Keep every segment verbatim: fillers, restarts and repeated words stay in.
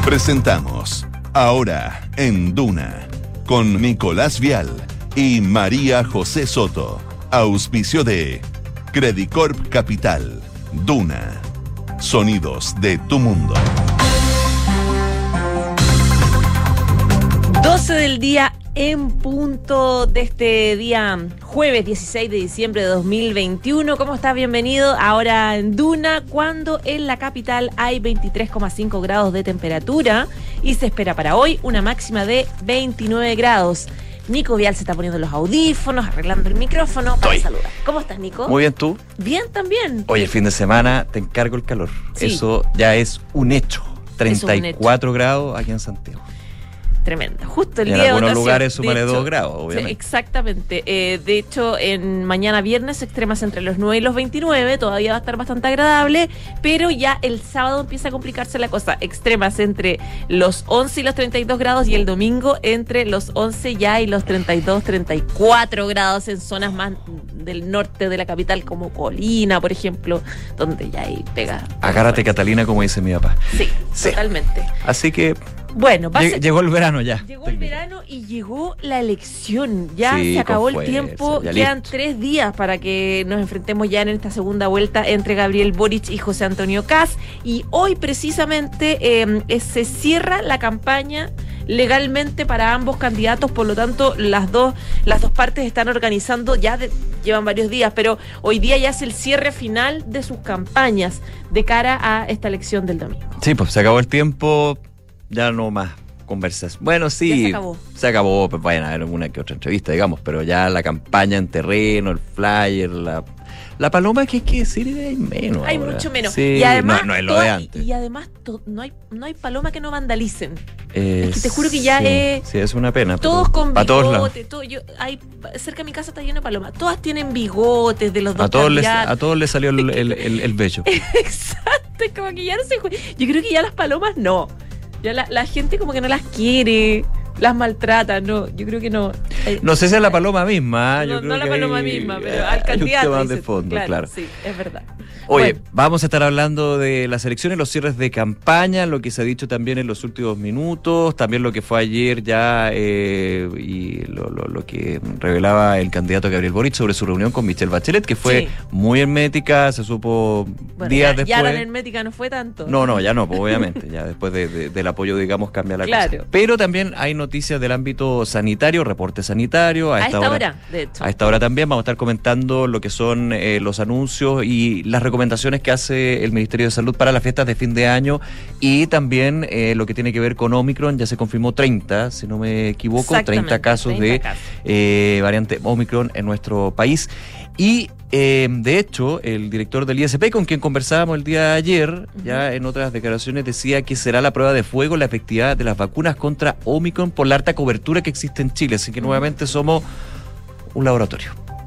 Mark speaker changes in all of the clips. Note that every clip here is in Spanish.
Speaker 1: Presentamos Ahora en Duna con Nicolás Vial y María José Soto. Auspicio de Credicorp Capital. Duna. Sonidos de tu mundo.
Speaker 2: doce del día en punto de este día jueves dieciséis de diciembre de dos mil veintiuno. ¿Cómo estás? Bienvenido ahora en Duna, cuando en la capital hay veintitrés coma cinco grados de temperatura y se espera para hoy una máxima de veintinueve grados. Nico Vial se está poniendo los audífonos, arreglando el micrófono para
Speaker 3: Estoy.
Speaker 2: saludar. ¿Cómo estás, Nico?
Speaker 3: Muy bien, ¿tú?
Speaker 2: Bien, también.
Speaker 3: Hoy el fin de semana te encargo el calor.
Speaker 2: Sí.
Speaker 3: Eso ya es un hecho. treinta y cuatro
Speaker 2: hecho.
Speaker 3: grados aquí en Santiago.
Speaker 2: Tremenda. Justo el
Speaker 3: Y en
Speaker 2: día de
Speaker 3: algunos
Speaker 2: votación.
Speaker 3: lugares súmale
Speaker 2: De hecho,
Speaker 3: dos grados, obviamente.
Speaker 2: Sí, exactamente. Eh, de hecho, en mañana viernes extremas entre los nueve y los veintinueve, todavía va a estar bastante agradable, pero ya el sábado empieza a complicarse la cosa. Extremas entre los once y los treinta y dos grados, y el domingo entre los once ya y los treinta y dos, treinta y cuatro grados en zonas más del norte de la capital, como Colina, por ejemplo, donde ya ahí pega.
Speaker 3: Agárrate, Catalina, como dice mi papá.
Speaker 2: Sí,
Speaker 3: Sí.
Speaker 2: totalmente.
Speaker 3: Así que
Speaker 2: Bueno, va a
Speaker 3: lleg-
Speaker 2: ser-
Speaker 3: llegó el verano ya.
Speaker 2: Llegó el verano y llegó la elección. Ya
Speaker 3: Sí,
Speaker 2: se acabó
Speaker 3: con
Speaker 2: el
Speaker 3: fuerza,
Speaker 2: tiempo.
Speaker 3: ya
Speaker 2: Quedan
Speaker 3: listo.
Speaker 2: tres días para que nos enfrentemos ya en esta segunda vuelta entre Gabriel Boric y José Antonio Kast. Y hoy precisamente eh, se cierra la campaña legalmente para ambos candidatos. Por lo tanto, las dos, las dos partes están organizando, ya de- llevan varios días, pero hoy día ya es el cierre final de sus campañas de cara a esta elección del domingo.
Speaker 3: Sí, pues se acabó el tiempo. Ya no más conversas. Bueno, sí.
Speaker 2: Ya se acabó.
Speaker 3: Se acabó, pues vayan a ver alguna que otra entrevista, digamos, pero ya la campaña en terreno, el flyer, la, la paloma, que hay que decir, hay menos.
Speaker 2: Hay
Speaker 3: ahora.
Speaker 2: mucho menos.
Speaker 3: Sí,
Speaker 2: y además,
Speaker 3: no, no es lo
Speaker 2: toda-
Speaker 3: de antes.
Speaker 2: Y además, to- no hay no hay paloma que no vandalicen.
Speaker 3: Eh,
Speaker 2: es que te juro que ya
Speaker 3: sí,
Speaker 2: es-
Speaker 3: Sí, es una pena.
Speaker 2: Todos
Speaker 3: pero
Speaker 2: con
Speaker 3: a todos lados.
Speaker 2: bigote. Todo, yo, hay, cerca de mi casa está lleno de palomas. Todas tienen bigotes de los dos
Speaker 3: A todos, les,
Speaker 2: candidatos.
Speaker 3: a todos les salió el, el, el, el bello.
Speaker 2: Exacto, como que ya no se jue- Yo creo que ya las palomas no. Ya la, la gente como que no las quiere, las maltrata, no. Yo creo que no. Eh,
Speaker 3: No sé si es la paloma misma.
Speaker 2: no,
Speaker 3: yo creo
Speaker 2: no la
Speaker 3: que
Speaker 2: paloma
Speaker 3: hay-
Speaker 2: misma, pero
Speaker 3: hay
Speaker 2: al candidato.
Speaker 3: un tema de
Speaker 2: dices tú.
Speaker 3: fondo,
Speaker 2: claro,
Speaker 3: claro.
Speaker 2: Sí, es verdad.
Speaker 3: Oye,
Speaker 2: Bueno.
Speaker 3: vamos a estar hablando de las elecciones, los cierres de campaña, lo que se ha dicho también en los últimos minutos, también lo que fue ayer ya eh, y lo, lo, lo que revelaba el candidato Gabriel Boric sobre su reunión con Michelle Bachelet, que fue
Speaker 2: Sí.
Speaker 3: muy hermética, se supo
Speaker 2: Bueno,
Speaker 3: días
Speaker 2: ya,
Speaker 3: después.
Speaker 2: ya la hermética no fue tanto.
Speaker 3: No, no, ya no, pues, obviamente, ya después de, de- del apoyo, digamos, cambia la
Speaker 2: Claro.
Speaker 3: cosa. Pero también hay noticias del ámbito sanitario, reporte sanitario. A,
Speaker 2: A
Speaker 3: esta,
Speaker 2: esta
Speaker 3: hora,
Speaker 2: hora, de hecho.
Speaker 3: A esta hora también vamos a estar comentando lo que son eh, los anuncios y las recomendaciones que hace el Ministerio de Salud para las fiestas de fin de año y también eh, lo que tiene que ver con Omicron. Ya se confirmó treinta, si no me equivoco,
Speaker 2: Exactamente,
Speaker 3: treinta casos
Speaker 2: treinta
Speaker 3: de
Speaker 2: casos.
Speaker 3: eh, variante Omicron en nuestro país. Y eh, de hecho, el director del I S P, con quien conversábamos el día de ayer, ya en otras declaraciones decía que será la prueba de fuego la efectividad de las vacunas contra Omicron por la alta cobertura que existe en Chile. Así que nuevamente somos un laboratorio.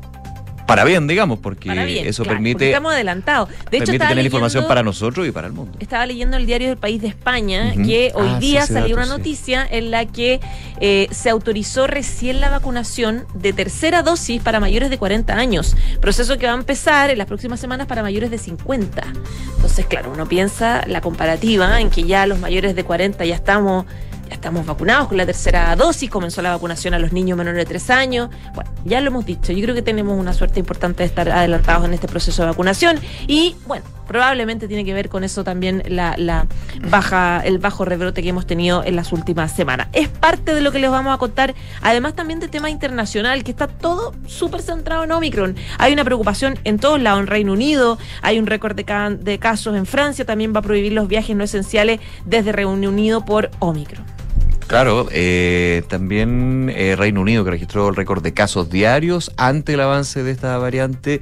Speaker 3: Para bien, digamos, porque
Speaker 2: Para bien,
Speaker 3: eso
Speaker 2: claro, porque
Speaker 3: permite,
Speaker 2: estamos adelantados. De hecho,
Speaker 3: permite
Speaker 2: estaba
Speaker 3: tener información
Speaker 2: leyendo-
Speaker 3: para nosotros y para el mundo.
Speaker 2: Estaba leyendo el diario del País de España,
Speaker 3: Ujú.
Speaker 2: que hoy
Speaker 3: Ah, sí,
Speaker 2: día
Speaker 3: ese
Speaker 2: salió
Speaker 3: dato,
Speaker 2: una
Speaker 3: sí.
Speaker 2: noticia en la que eh, se autorizó recién la vacunación de tercera dosis para mayores de cuarenta años, proceso que va a empezar en las próximas semanas para mayores de cincuenta. Entonces, claro, uno piensa la comparativa en que ya los mayores de cuarenta ya estamos ya estamos vacunados con la tercera dosis, comenzó la vacunación a los niños menores de tres años. Bueno, ya lo hemos dicho, yo creo que tenemos una suerte importante de estar adelantados en este proceso de vacunación y, bueno, probablemente tiene que ver con eso también la, la baja, el bajo rebrote que hemos tenido en las últimas semanas. Es parte de lo que les vamos a contar, además también de tema internacional, que está todo súper centrado en Omicron. Hay una preocupación en todos lados, en Reino Unido, hay un récord de, ca- de casos en Francia, también va a prohibir los viajes no esenciales desde Reino Unido por Omicron.
Speaker 3: Claro, eh, también eh, Reino Unido, que registró el récord de casos diarios ante el avance de esta variante.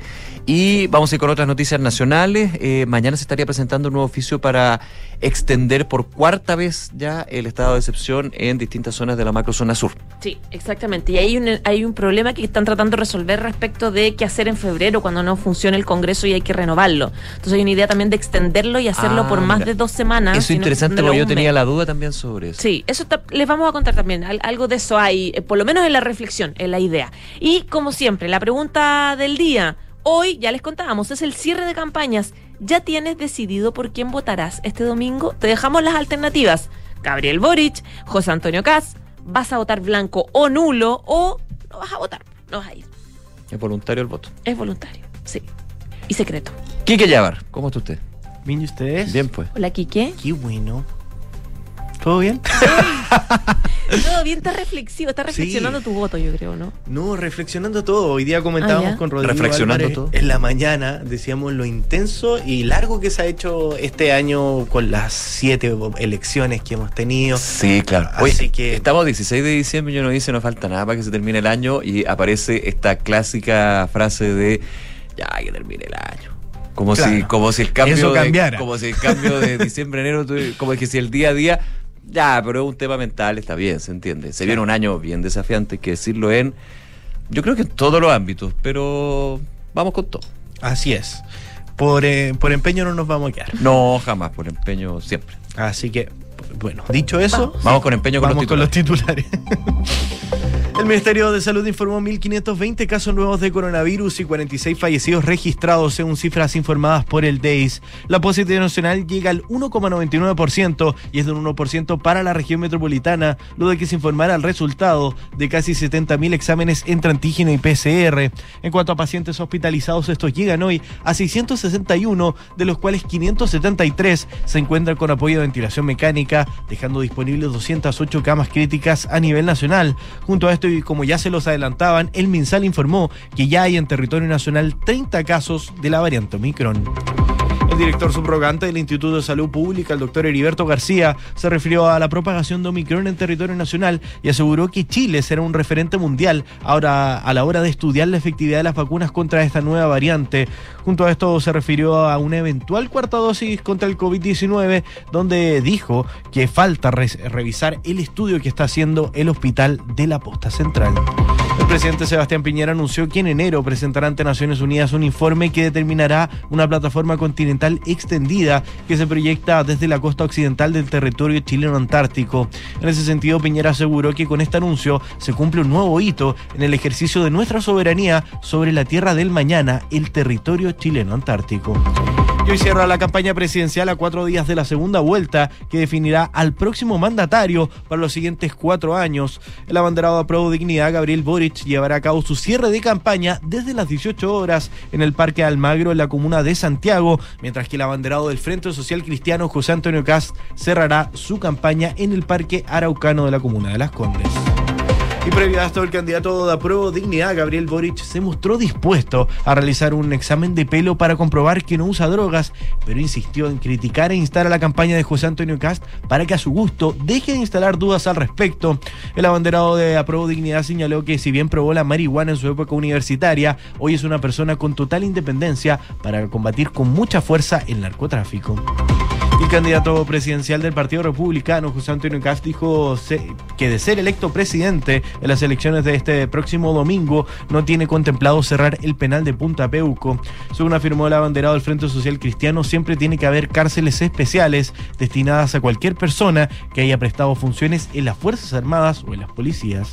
Speaker 3: Y vamos a ir con otras noticias nacionales. Eh, mañana se estaría presentando un nuevo oficio para extender por cuarta vez ya el estado de excepción en distintas zonas de la macrozona sur.
Speaker 2: Sí, exactamente. Y hay un, hay un problema que están tratando de resolver respecto de qué hacer en febrero cuando no funcione el Congreso y hay que renovarlo. Entonces hay una idea también de extenderlo y hacerlo
Speaker 3: Ah,
Speaker 2: por más
Speaker 3: mira.
Speaker 2: de dos semanas.
Speaker 3: Eso es
Speaker 2: sino
Speaker 3: interesante,
Speaker 2: extenderlo
Speaker 3: porque yo
Speaker 2: un
Speaker 3: tenía
Speaker 2: mes.
Speaker 3: la duda también sobre eso.
Speaker 2: Sí, eso está- les vamos a contar también. Al- algo de eso hay, eh, por lo menos en la reflexión, en la idea. Y como siempre, la pregunta del día. Hoy, ya les contábamos, es el cierre de campañas. ¿Ya tienes decidido por quién votarás este domingo? Te dejamos las alternativas. Gabriel Boric, José Antonio Kast, vas a votar blanco o nulo o no vas a votar, no vas a ir.
Speaker 3: Es voluntario el voto.
Speaker 2: Es voluntario, sí. Y secreto.
Speaker 3: Quique Yabar, ¿cómo está usted?
Speaker 4: Bien, ¿y ustedes?
Speaker 3: Bien, pues.
Speaker 2: Hola, Quique.
Speaker 4: Qué bueno. ¿Todo bien?
Speaker 2: Todo bien, estás reflexivo, estás reflexionando
Speaker 4: Sí.
Speaker 2: tu voto, yo creo, ¿no?
Speaker 4: No, reflexionando todo. Hoy día comentábamos
Speaker 2: Ah, ¿ya?
Speaker 4: con Rodrigo
Speaker 3: Reflexionando
Speaker 4: Álvarez
Speaker 3: todo.
Speaker 4: en la mañana, decíamos lo intenso y largo que se ha hecho este año con las siete elecciones que hemos tenido.
Speaker 3: Sí, claro.
Speaker 4: Así
Speaker 3: Oye,
Speaker 4: que-
Speaker 3: estamos dieciséis de diciembre y uno dice no falta nada para que se termine el año y aparece esta clásica frase de ya que termine el año. Como
Speaker 4: Claro.
Speaker 3: si, como si el cambio
Speaker 4: Eso
Speaker 3: de,
Speaker 4: cambiara.
Speaker 3: como si el cambio de diciembre a enero, tú- como que si el día a día, ya, pero es un tema mental, está bien, se entiende. Se viene un año bien desafiante, hay que decirlo en, yo creo que en todos los ámbitos, pero vamos con todo.
Speaker 4: Así es. Por, eh, por empeño no nos vamos a quedar.
Speaker 3: No, jamás, por empeño siempre.
Speaker 4: Así que, bueno, dicho eso,
Speaker 2: Vamos.
Speaker 3: Vamos con empeño con
Speaker 4: vamos
Speaker 3: los
Speaker 4: con los
Speaker 3: titulares.
Speaker 4: titulares. El Ministerio de Salud informó mil quinientos veinte casos nuevos de coronavirus y cuarenta y seis fallecidos registrados según cifras informadas por el D E I S. La positividad nacional llega al uno coma noventa y nueve por ciento y es de un uno por ciento para la región metropolitana, luego de que se informara el resultado de casi setenta mil exámenes entre antígeno y P C R. En cuanto a pacientes hospitalizados, estos llegan hoy a seiscientos sesenta y uno, de los cuales quinientos setenta y tres se encuentran con apoyo de ventilación mecánica, dejando disponibles doscientas ocho camas críticas a nivel nacional. Junto a esto, y como ya se los adelantaban, el MinSal informó que ya hay en territorio nacional treinta casos de la variante Omicron. El director subrogante del Instituto de Salud Pública, el doctor Heriberto García, se refirió a la propagación de Omicron en territorio nacional y aseguró que Chile será un referente mundial ahora a la hora de estudiar la efectividad de las vacunas contra esta nueva variante. Junto a esto se refirió a una eventual cuarta dosis contra el COVID diecinueve, donde dijo que falta re- revisar el estudio que está haciendo el Hospital de la Posta Central. El presidente Sebastián Piñera anunció que en enero presentará ante Naciones Unidas un informe que determinará una plataforma continental extendida que se proyecta desde la costa occidental del territorio chileno antártico. En ese sentido, Piñera aseguró que con este anuncio se cumple un nuevo hito en el ejercicio de nuestra soberanía sobre la tierra del mañana, el territorio chileno antártico. Y hoy cierra la campaña presidencial a cuatro días de la segunda vuelta que definirá al próximo mandatario para los siguientes cuatro años. El abanderado de Pro Dignidad, Gabriel Boric, llevará a cabo su cierre de campaña desde las dieciocho horas en el Parque Almagro, en la comuna de Santiago, mientras que el abanderado del Frente Social Cristiano, José Antonio Kast, cerrará su campaña en el Parque Araucano de la comuna de Las Condes. Y previo a esto, el candidato de Apruebo Dignidad, Gabriel Boric, se mostró dispuesto a realizar un examen de pelo para comprobar que no usa drogas, pero insistió en criticar e instar a la campaña de José Antonio Kast para que a su gusto deje de instalar dudas al respecto. El abanderado de Apruebo Dignidad señaló que si bien probó la marihuana en su época universitaria, hoy es una persona con total independencia para combatir con mucha fuerza el narcotráfico. El candidato presidencial del Partido Republicano, José Antonio Kast, dijo que de ser electo presidente en las elecciones de este próximo domingo, no tiene contemplado cerrar el penal de Punta Peuco. Según afirmó el abanderado del Frente Social Cristiano, siempre tiene que haber cárceles especiales destinadas a cualquier persona que haya prestado funciones en las Fuerzas Armadas o en las policías.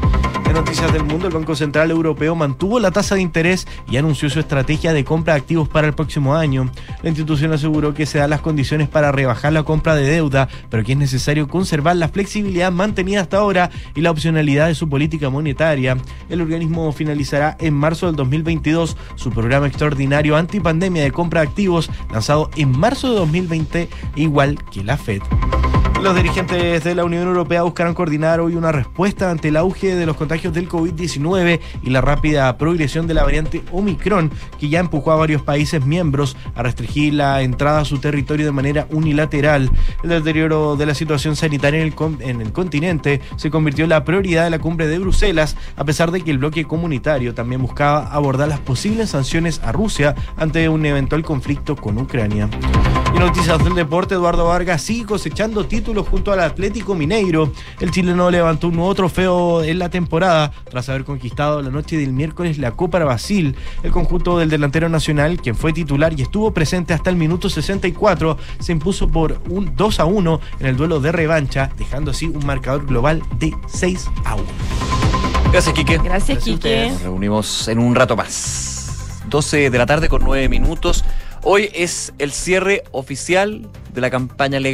Speaker 4: En noticias del mundo, el Banco Central Europeo mantuvo la tasa de interés y anunció su estrategia de compra de activos para el próximo año. La institución aseguró que se dan las condiciones para rebajar la compra de deuda, pero que es necesario conservar la flexibilidad mantenida hasta ahora y la opcionalidad de su política monetaria. El organismo finalizará en marzo del dos mil veintidós su programa extraordinario antipandemia de compra de activos, lanzado en marzo de dos mil veinte, igual que la Fed. Los dirigentes de la Unión Europea buscarán coordinar hoy una respuesta ante el auge de los contagios del COVID diecinueve y la rápida progresión de la variante Omicron, que ya empujó a varios países miembros a restringir la entrada a su territorio de manera unilateral. El deterioro de la situación sanitaria en el, con- en el continente se convirtió en la prioridad de la cumbre de Bruselas, a pesar de que el bloque comunitario también buscaba abordar las posibles sanciones a Rusia ante un eventual conflicto con Ucrania. Y noticias del deporte, Eduardo Vargas sigue cosechando títulos junto al Atlético Mineiro. El chileno levantó un nuevo trofeo en la temporada tras haber conquistado la noche del miércoles la Copa Brasil. El conjunto del delantero nacional, quien fue titular y estuvo presente hasta el minuto sesenta y cuatro, se impuso por un dos a uno en el duelo de revancha, dejando así un marcador global de seis a uno.
Speaker 3: Gracias, Quique.
Speaker 2: Gracias, Quique.
Speaker 3: Nos reunimos en un rato más. doce de la tarde con nueve minutos. Hoy es el cierre oficial de la campaña legal.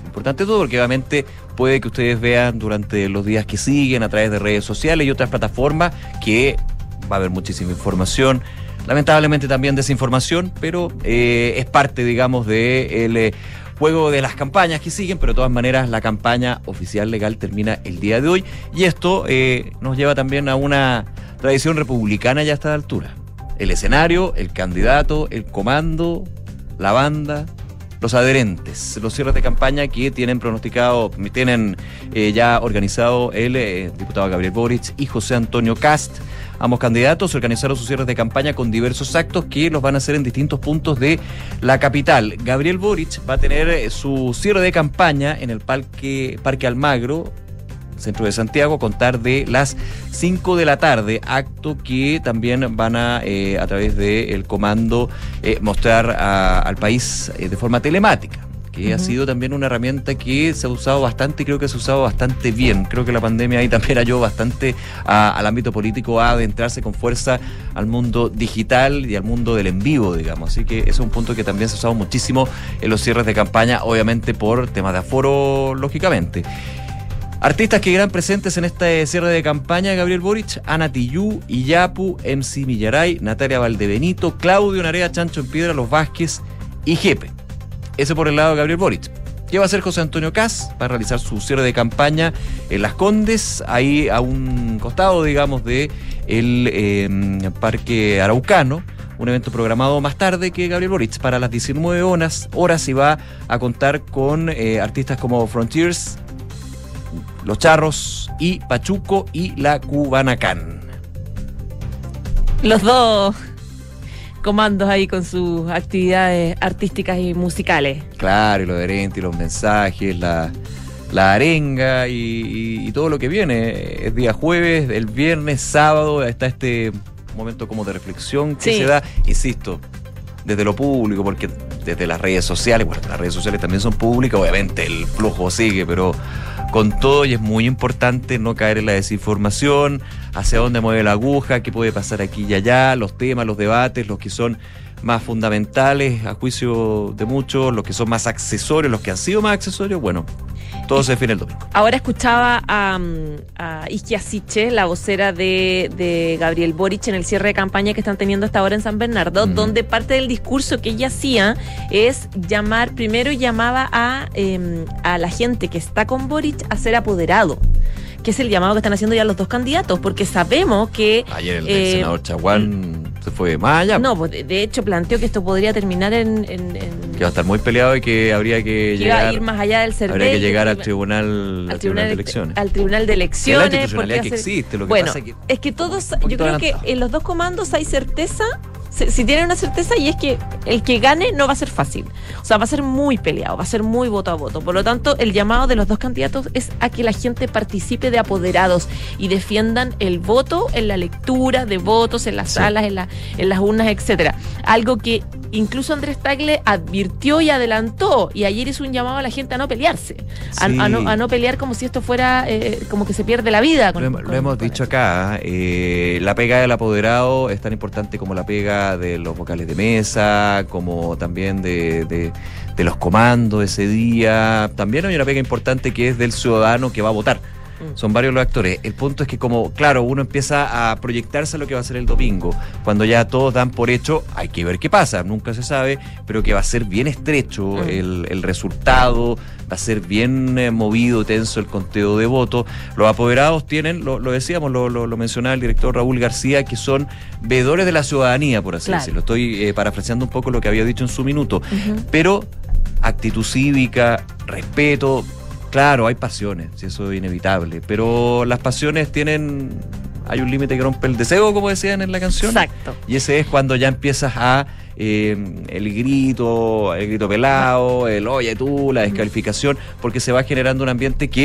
Speaker 3: Importante todo porque obviamente puede que ustedes vean durante los días que siguen a través de redes sociales y otras plataformas que va a haber muchísima información, lamentablemente también desinformación, pero eh, es parte, digamos, del de juego de las campañas que siguen, pero de todas maneras la campaña oficial legal termina el día de hoy y esto eh, nos lleva también a una tradición republicana ya a esta altura. El escenario, el candidato, el comando, la banda, los adherentes, los cierres de campaña que tienen pronosticado, tienen eh, ya organizado el eh, diputado Gabriel Boric y José Antonio Kast. Ambos candidatos organizaron sus cierres de campaña con diversos actos que los van a hacer en distintos puntos de la capital. Gabriel Boric va a tener su cierre de campaña en el Parque, Parque Almagro, centro de Santiago, a contar de las cinco de la tarde, acto que también van a, eh, a través del comando, eh, mostrar a, al país eh, de forma telemática, que uh-huh. ha sido también una herramienta que se ha usado bastante y creo que se ha usado bastante bien. Creo que la pandemia ahí también ayudó bastante a, al ámbito político a adentrarse con fuerza al mundo digital y al mundo del en vivo, digamos. Así que ese es un punto que también se ha usado muchísimo en los cierres de campaña, obviamente por temas de aforo, lógicamente. Artistas que irán presentes en este cierre de campaña: Gabriel Boric, Ana Tijoux, Iyapu, M C Millaray, Natalia Valdebenito, Claudio Narea, Chancho en Piedra, Los Vázquez y Jepe. Ese por el lado de Gabriel Boric. ¿Qué va a hacer José Antonio Kast? Va a realizar su cierre de campaña en Las Condes, ahí a un costado, digamos, de el eh, Parque Araucano. Un evento programado más tarde que Gabriel Boric para las diecinueve horas, horas y va a contar con eh, artistas como Frontiers, Los Charros y Pachuco y la Cubanacán.
Speaker 2: Los dos comandos ahí con sus actividades artísticas y musicales.
Speaker 3: Claro, y lo adherente y los mensajes, la, la arenga y, y, y todo lo que viene. Es día jueves, el viernes, sábado, está este momento como de reflexión que sí. se da, insisto, desde lo público, porque desde las redes sociales, bueno, las redes sociales también son públicas, obviamente el flujo sigue, pero con todo, y es muy importante no caer en la desinformación, hacia dónde mueve la aguja, qué puede pasar aquí y allá, los temas, los debates, los que son más fundamentales a juicio de muchos, los que son más accesorios, los que han sido más accesorios, bueno, todo se define el domingo.
Speaker 2: Ahora escuchaba a, a Isquia Siche, la vocera de, de Gabriel Boric, en el cierre de campaña que están teniendo hasta ahora en San Bernardo, mm. donde parte del discurso que ella hacía es llamar, primero llamaba a, eh, a la gente que está con Boric a ser apoderado, que es el llamado que están haciendo ya los dos candidatos, porque sabemos que...
Speaker 3: Ayer el, eh, el senador Chaguán mm, se fue más allá.
Speaker 2: No, pues de, de hecho planteó que esto podría terminar en, en, en...
Speaker 3: que va a estar muy peleado y que habría que,
Speaker 2: que
Speaker 3: llegar...
Speaker 2: iba a ir más allá del CERVEL.
Speaker 3: Habría que llegar al tribunal,
Speaker 2: al
Speaker 3: al
Speaker 2: tribunal,
Speaker 3: tribunal de elecciones.
Speaker 2: Al tribunal de elecciones.
Speaker 3: Es la institucionalidad que
Speaker 2: hacer...
Speaker 3: existe. Lo que
Speaker 2: bueno,
Speaker 3: pasa es que,
Speaker 2: es que todos, yo creo
Speaker 3: adelantado.
Speaker 2: que en los dos comandos hay certeza, si, si tienen una certeza, y es que el que gane no va a ser fácil. O sea, va a ser muy peleado, va a ser muy voto a voto. Por lo tanto, el llamado de los dos candidatos es a que la gente participe de apoderados y defiendan el voto en la lectura de votos, en las sí. salas, en, la, en las urnas, etcétera. Algo que incluso Andrés Tagle advirtió y adelantó, y ayer hizo un llamado a la gente a no pelearse, a,
Speaker 3: sí.
Speaker 2: a, no, a no pelear como si esto fuera eh, como que se pierde la vida. Con,
Speaker 3: lo,
Speaker 2: con,
Speaker 3: lo hemos
Speaker 2: con
Speaker 3: dicho
Speaker 2: eso.
Speaker 3: acá, eh, la pega del apoderado es tan importante como la pega de los vocales de mesa, como también de, de, de los comandos ese día. También hay una pega importante que es del ciudadano que va a votar. Son varios los actores. El punto es que, como, claro, uno empieza a proyectarse a lo que va a ser el domingo. Cuando ya todos dan por hecho, hay que ver qué pasa, nunca se sabe, pero que va a ser bien estrecho mm. el, el resultado, va a ser bien eh, movido, tenso el conteo de votos. Los apoderados tienen, lo, lo decíamos, lo, lo, lo mencionaba el director Raúl García, que son veedores de la ciudadanía, por así claro. decirlo. Estoy eh, parafraseando un poco lo que había dicho en su minuto. Uh-huh. Pero actitud cívica, respeto. Claro, hay pasiones, si eso es inevitable, pero las pasiones tienen... Hay un límite que rompe el deseo, como decían en la canción.
Speaker 2: Exacto.
Speaker 3: Y ese es cuando ya empiezas a... Eh, el grito, el grito pelado, el oye tú, la descalificación, porque se va generando un ambiente que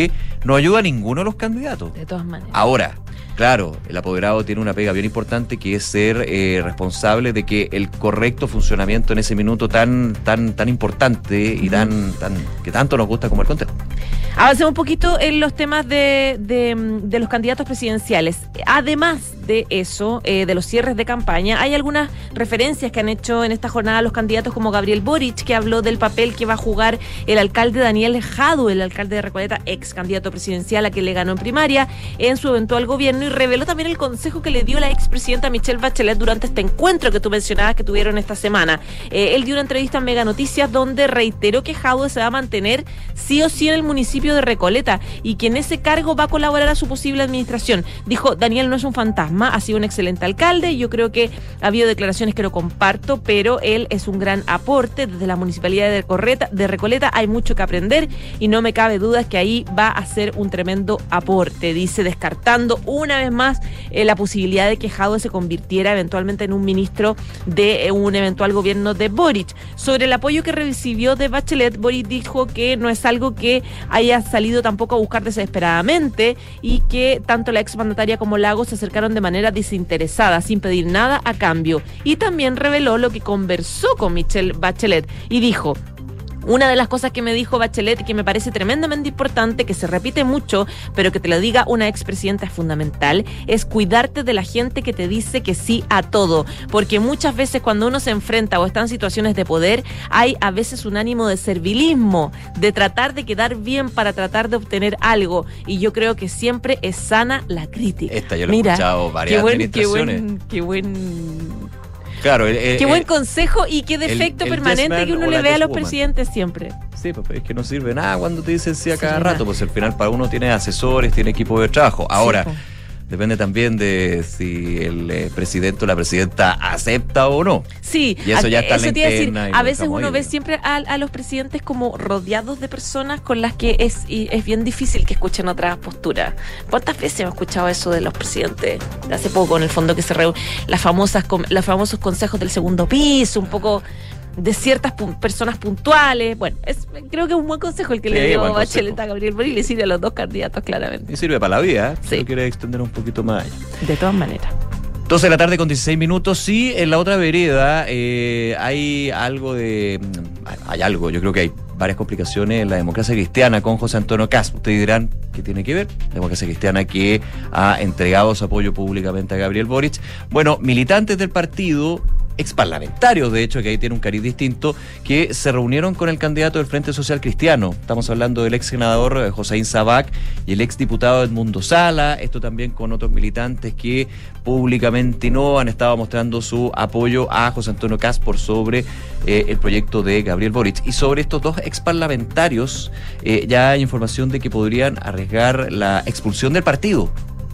Speaker 3: no ayuda a ninguno de los candidatos.
Speaker 2: De todas maneras.
Speaker 3: Ahora, claro, el apoderado tiene una pega bien importante que es ser eh, responsable de que el correcto funcionamiento en ese minuto tan tan tan importante y tan tan que tanto nos gusta como el conteo.
Speaker 2: Avancemos un poquito en los temas de, de, de los candidatos presidenciales. Además de eso, eh, de los cierres de campaña, hay algunas referencias que han hecho en esta jornada los candidatos como Gabriel Boric, que habló del papel que va a jugar el alcalde Daniel Jadue, el alcalde de Recoleta, ex candidato presidencial a quien le ganó en primaria, en su eventual gobierno, y reveló también el consejo que le dio la expresidenta Michelle Bachelet durante este encuentro que tú mencionabas que tuvieron esta semana. Eh, él dio una entrevista en Mega Noticias donde reiteró que Jadue se va a mantener sí o sí en el municipio de Recoleta y que en ese cargo va a colaborar a su posible administración. Dijo, Daniel no es un fantasma, ha sido un excelente alcalde, yo creo que ha habido declaraciones que lo comparto, pero él es un gran aporte desde la municipalidad de Recoleta, de Recoleta hay mucho que aprender y no me cabe duda que ahí va a ser un tremendo aporte, dice, descartando una vez más eh, la posibilidad de que Jadue se convirtiera eventualmente en un ministro de eh, un eventual gobierno de Boric. Sobre el apoyo que recibió de Bachelet, Boric dijo que no es algo que haya salido tampoco a buscar desesperadamente y que tanto la exmandataria como Lagos se acercaron de manera desinteresada, sin pedir nada a cambio. Y también reveló lo que conversó con Michelle Bachelet y dijo: una de las cosas que me dijo Bachelet y que me parece tremendamente importante, que se repite mucho, pero que te lo diga una expresidenta es fundamental, es cuidarte de la gente que te dice que sí a todo. Porque muchas veces cuando uno se enfrenta o está en situaciones de poder, hay a veces un ánimo de servilismo, de tratar de quedar bien para tratar de obtener algo. Y yo creo que siempre es sana la crítica.
Speaker 3: Esta yo lo
Speaker 2: Mira,
Speaker 3: he escuchado varias
Speaker 2: qué buen,
Speaker 3: administraciones.
Speaker 2: Qué buen... Qué buen
Speaker 3: Claro, el, el,
Speaker 2: Qué buen
Speaker 3: el,
Speaker 2: consejo y qué defecto
Speaker 3: el, el
Speaker 2: permanente
Speaker 3: yes
Speaker 2: que uno
Speaker 3: man
Speaker 2: le
Speaker 3: o la
Speaker 2: ve a
Speaker 3: yes
Speaker 2: los
Speaker 3: woman.
Speaker 2: presidentes siempre.
Speaker 3: Sí, pues es que no sirve nada cuando te dicen sí a cada
Speaker 2: Sí,
Speaker 3: rato,
Speaker 2: nada.
Speaker 3: pues al final para uno tiene asesores, tiene equipo de trabajo. Ahora,
Speaker 2: Sí, po.
Speaker 3: depende también de si el eh, presidente o la presidenta acepta o no.
Speaker 2: Sí,
Speaker 3: Y eso ya está en la
Speaker 2: te iba a decir,
Speaker 3: interna y
Speaker 2: a
Speaker 3: lo
Speaker 2: veces
Speaker 3: dejamos
Speaker 2: uno
Speaker 3: ahí,
Speaker 2: ve
Speaker 3: ¿no?
Speaker 2: siempre a, a los presidentes como rodeados de personas con las que es, y es bien difícil que escuchen otras posturas. ¿Cuántas veces hemos escuchado eso de los presidentes? De hace poco, en el fondo, que se reúnen las famosas, com- los famosos consejos del segundo piso, un poco de ciertas pu- personas puntuales. Bueno, es, creo que es un buen consejo el que
Speaker 3: Sí,
Speaker 2: le dio
Speaker 3: buen
Speaker 2: Bachelet
Speaker 3: consejo.
Speaker 2: a Gabriel Boric y le sirve a los dos candidatos, claramente.
Speaker 3: Y sirve para la vida, ¿eh?
Speaker 2: Sí.
Speaker 3: Si lo quiere extender un poquito más allá.
Speaker 2: De todas maneras.
Speaker 3: doce de la tarde con dieciséis minutos. Sí, en la otra vereda eh, hay algo de... Hay algo, yo creo que hay varias complicaciones en la democracia cristiana con José Antonio Kast. Ustedes dirán, ¿qué tiene que ver? La democracia cristiana que ha entregado su apoyo públicamente a Gabriel Boric. Bueno, militantes del partido, exparlamentarios, de hecho, que ahí tiene un cariz distinto, que se reunieron con el candidato del Frente Social Cristiano. Estamos hablando del ex senador eh, Hossein Sabac y el ex diputado Edmundo Sala, esto también con otros militantes que públicamente no han estado mostrando su apoyo a José Antonio Kast por sobre eh, el proyecto de Gabriel Boric. Y sobre estos dos exparlamentarios, eh, ya hay información de que podrían arriesgar la expulsión del partido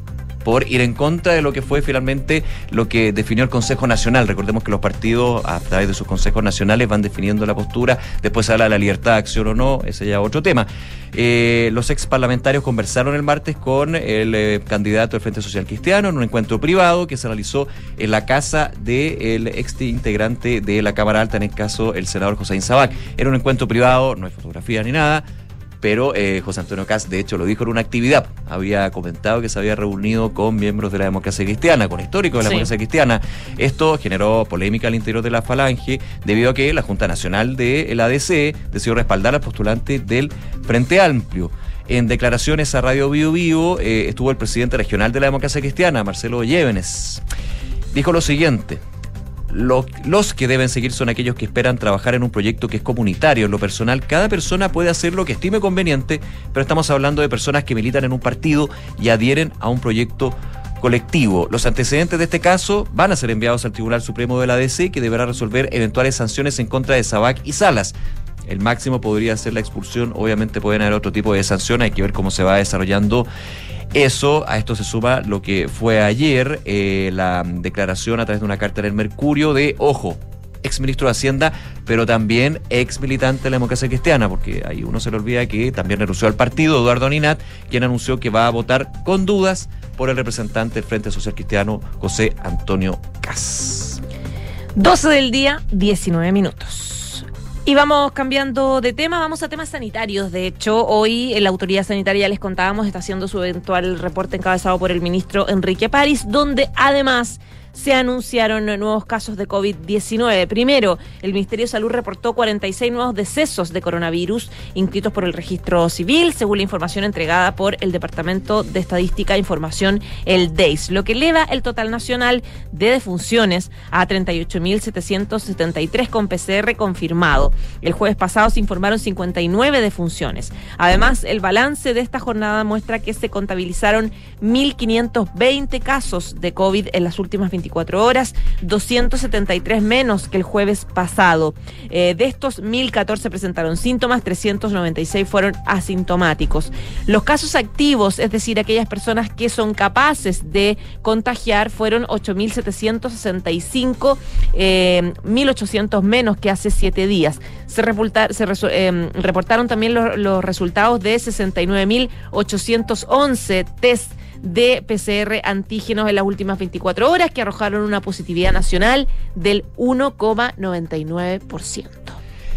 Speaker 3: por ir en contra de lo que fue finalmente lo que definió el Consejo Nacional. Recordemos que los partidos, a través de sus consejos nacionales, van definiendo la postura. Después se habla de la libertad de acción o no, ese ya es otro tema. Eh, los ex parlamentarios conversaron el martes con el eh, candidato del Frente Social Cristiano en un encuentro privado que se realizó en la casa del ex integrante de la Cámara Alta, en el caso el senador Hossein Sabac. Era un encuentro privado, no hay fotografía ni nada. Pero eh, José Antonio Kast, de hecho, lo dijo en una actividad. Había comentado que se había reunido con miembros de la democracia cristiana, con históricos de la
Speaker 2: Sí.
Speaker 3: democracia cristiana. Esto generó polémica al interior de la Falange, debido a que la Junta Nacional de la A D C decidió respaldar al postulante del Frente Amplio. En declaraciones a Radio Bio Bio eh, estuvo el presidente regional de la democracia cristiana, Marcelo Llévenes. Dijo lo siguiente: Los, los que deben seguir son aquellos que esperan trabajar en un proyecto que es comunitario. En lo personal, cada persona puede hacer lo que estime conveniente, pero estamos hablando de personas que militan en un partido y adhieren a un proyecto colectivo. Los antecedentes de este caso van a ser enviados al Tribunal Supremo de la A D C, que deberá resolver eventuales sanciones en contra de Sabac y Salas. El máximo podría ser la expulsión. Obviamente pueden haber otro tipo de sanción, hay que ver cómo se va desarrollando eso. A esto se suma lo que fue ayer, eh, la declaración a través de una carta en el Mercurio de, ojo, ex ministro de Hacienda, pero también ex militante de la democracia cristiana, porque ahí uno se le olvida que también renunció al partido, Eduardo Ninat, quien anunció que va a votar con dudas por el representante del Frente Social Cristiano, José Antonio Kast.
Speaker 2: doce del día, diecinueve minutos. Y vamos cambiando de tema, vamos a temas sanitarios. De hecho, hoy la autoridad sanitaria, les contábamos, está haciendo su eventual reporte encabezado por el ministro Enrique París, donde además se anunciaron nuevos casos de COVID diecinueve. Primero, el Ministerio de Salud reportó cuarenta y seis nuevos decesos de coronavirus inscritos por el registro civil, según la información entregada por el Departamento de Estadística e Información, el D E I S, lo que eleva el total nacional de defunciones a treinta y ocho mil setecientos setenta y tres con P C R confirmado. El jueves pasado se informaron cincuenta y nueve defunciones. Además, el balance de esta jornada muestra que se contabilizaron mil quinientos veinte casos de COVID en las últimas veinticuatro horas, doscientos setenta y tres menos que el jueves pasado. Eh, de estos, mil catorce presentaron síntomas, trescientos noventa y seis fueron asintomáticos. Los casos activos, es decir, aquellas personas que son capaces de contagiar, fueron ocho mil setecientos sesenta y cinco, eh, mil ochocientos menos que hace siete días. Se, reportar, se resu, eh, reportaron también los, los resultados de sesenta y nueve mil ochocientos once test de P C R antígenos en las últimas veinticuatro horas, que arrojaron una positividad nacional del uno coma noventa y nueve por ciento.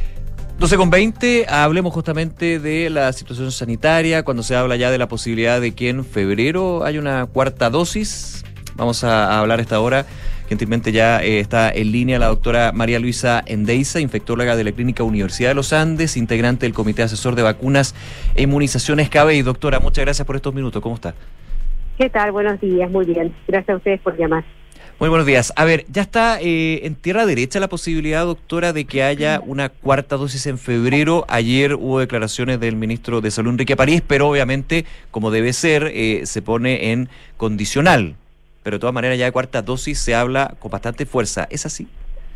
Speaker 3: doce con veinte, hablemos justamente de la situación sanitaria, cuando se habla ya de la posibilidad de que en febrero haya una cuarta dosis. Vamos a, a hablar a esta hora. Gentilmente ya eh, está en línea la doctora María Luisa Endeiza, infectóloga de la Clínica Universidad de los Andes, integrante del Comité Asesor de Vacunas e Inmunizaciones C A B E I. Doctora, muchas gracias por estos minutos. ¿Cómo está?
Speaker 5: ¿Qué tal? Buenos días, muy bien. Gracias a ustedes por llamar.
Speaker 3: Muy buenos días. A ver, ¿ya está eh, en tierra derecha la posibilidad, doctora, de que haya una cuarta dosis en febrero? Ayer hubo declaraciones del ministro de Salud, Enrique París, pero obviamente, como debe ser, eh, se pone en condicional. Pero de todas maneras, ya de cuarta dosis se habla con bastante fuerza. ¿Es así?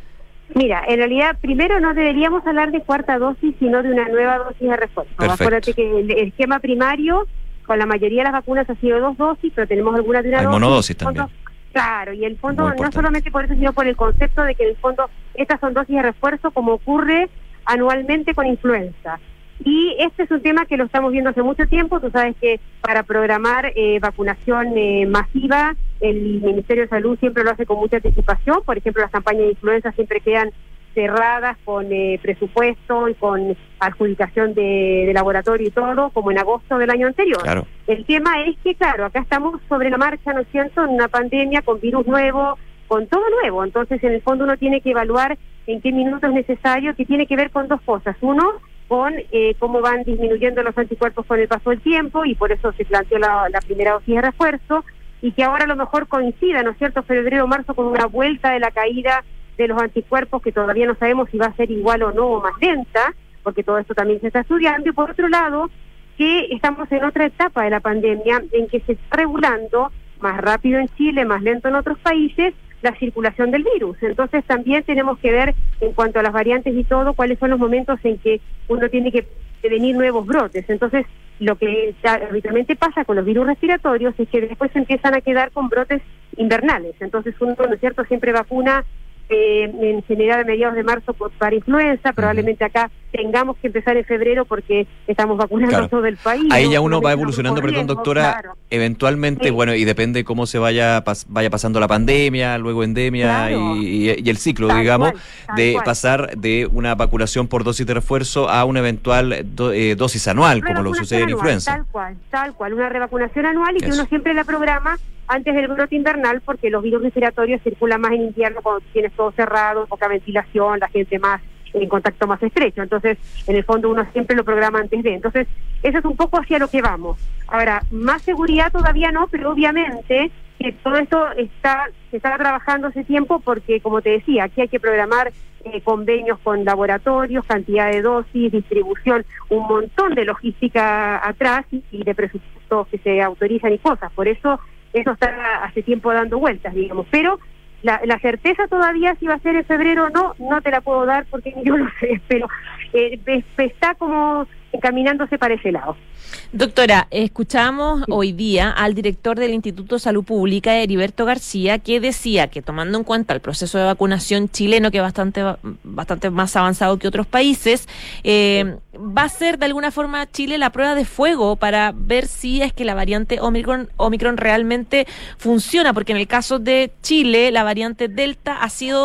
Speaker 5: Mira, en realidad, primero no deberíamos hablar de cuarta dosis, sino de una nueva dosis de refuerzo.
Speaker 3: Perfecto.
Speaker 5: Acuérdate que el, el esquema primario, con la mayoría de las vacunas ha sido dos dosis, pero tenemos algunas de una
Speaker 3: Hay
Speaker 5: dosis.
Speaker 3: monodosis
Speaker 5: fondo,
Speaker 3: también.
Speaker 5: Claro, y el fondo,
Speaker 3: Muy
Speaker 5: no
Speaker 3: importante.
Speaker 5: solamente por eso, sino por el concepto de que en el fondo estas son dosis de refuerzo, como ocurre anualmente con influenza. Y este es un tema que lo estamos viendo hace mucho tiempo. Tú sabes que para programar eh, vacunación eh, masiva, el Ministerio de Salud siempre lo hace con mucha anticipación. Por ejemplo, las campañas de influenza siempre quedan cerradas con eh, presupuesto y con adjudicación de, de laboratorio y todo, como en agosto del año anterior.
Speaker 3: Claro.
Speaker 5: El tema es que, claro, acá estamos sobre la marcha, ¿no es cierto?, en una pandemia con virus nuevo, con todo nuevo. Entonces, en el fondo uno tiene que evaluar en qué minuto es necesario, que tiene que ver con dos cosas. Uno, con eh, cómo van disminuyendo los anticuerpos con el paso del tiempo, y por eso se planteó la, la primera dosis de refuerzo, y que ahora a lo mejor coincida, ¿no es cierto?, febrero o marzo, con una vuelta de la caída de los anticuerpos, que todavía no sabemos si va a ser igual o no, o más lenta, porque todo esto también se está estudiando. Y por otro lado, que estamos en otra etapa de la pandemia en que se está regulando más rápido en Chile, más lento en otros países, la circulación del virus. Entonces también tenemos que ver, en cuanto a las variantes y todo, cuáles son los momentos en que uno tiene que prevenir nuevos brotes. Entonces, lo que habitualmente pasa con los virus respiratorios es que después se empiezan a quedar con brotes invernales. Entonces uno, ¿no es cierto?, siempre vacuna Eh, en general a mediados de marzo por, para influenza. Probablemente acá tengamos que empezar en febrero porque estamos vacunando
Speaker 3: Claro.
Speaker 5: a todo el país.
Speaker 3: Ahí
Speaker 5: ¿no?
Speaker 3: ya uno va
Speaker 5: Obviamente
Speaker 3: evolucionando,
Speaker 5: estamos
Speaker 3: perdón,
Speaker 5: corriendo,
Speaker 3: doctora,
Speaker 5: claro.
Speaker 3: eventualmente,
Speaker 5: Sí.
Speaker 3: bueno, y depende cómo se vaya pas, vaya pasando la pandemia, luego endemia
Speaker 5: Claro.
Speaker 3: y, y, y el ciclo,
Speaker 5: Tal
Speaker 3: digamos,
Speaker 5: cual, tal
Speaker 3: de
Speaker 5: cual.
Speaker 3: pasar de una vacunación por dosis de refuerzo a una eventual do, eh, dosis anual, como lo
Speaker 5: Revacunación
Speaker 3: sucede en
Speaker 5: anual,
Speaker 3: influenza.
Speaker 5: Tal cual, tal cual, una revacunación anual, y que
Speaker 3: Eso.
Speaker 5: uno siempre la programa antes del brote invernal, porque los virus respiratorios circulan más en invierno cuando tienes todo cerrado, poca ventilación, la gente más en contacto más estrecho. Entonces, en el fondo uno siempre lo programa antes de. Entonces, eso es un poco hacia lo que vamos. Ahora, más seguridad todavía no, pero obviamente que todo esto está se está trabajando hace tiempo, porque, como te decía, aquí hay que programar eh, convenios con laboratorios, cantidad de dosis, distribución, un montón de logística atrás y, y de presupuestos que se autorizan y cosas. Por eso eso está hace tiempo dando vueltas, digamos. Pero la, la certeza todavía si va a ser en febrero o no, no te la puedo dar porque yo no sé, pero eh, está como encaminándose para ese lado.
Speaker 2: Doctora, escuchamos hoy día al director del Instituto de Salud Pública, Heriberto García, que decía que, tomando en cuenta el proceso de vacunación chileno, que es bastante, bastante más avanzado que otros países, eh, va a ser de alguna forma Chile la prueba de fuego para ver si es que la variante Omicron, Omicron realmente funciona, porque en el caso de Chile la variante Delta ha sido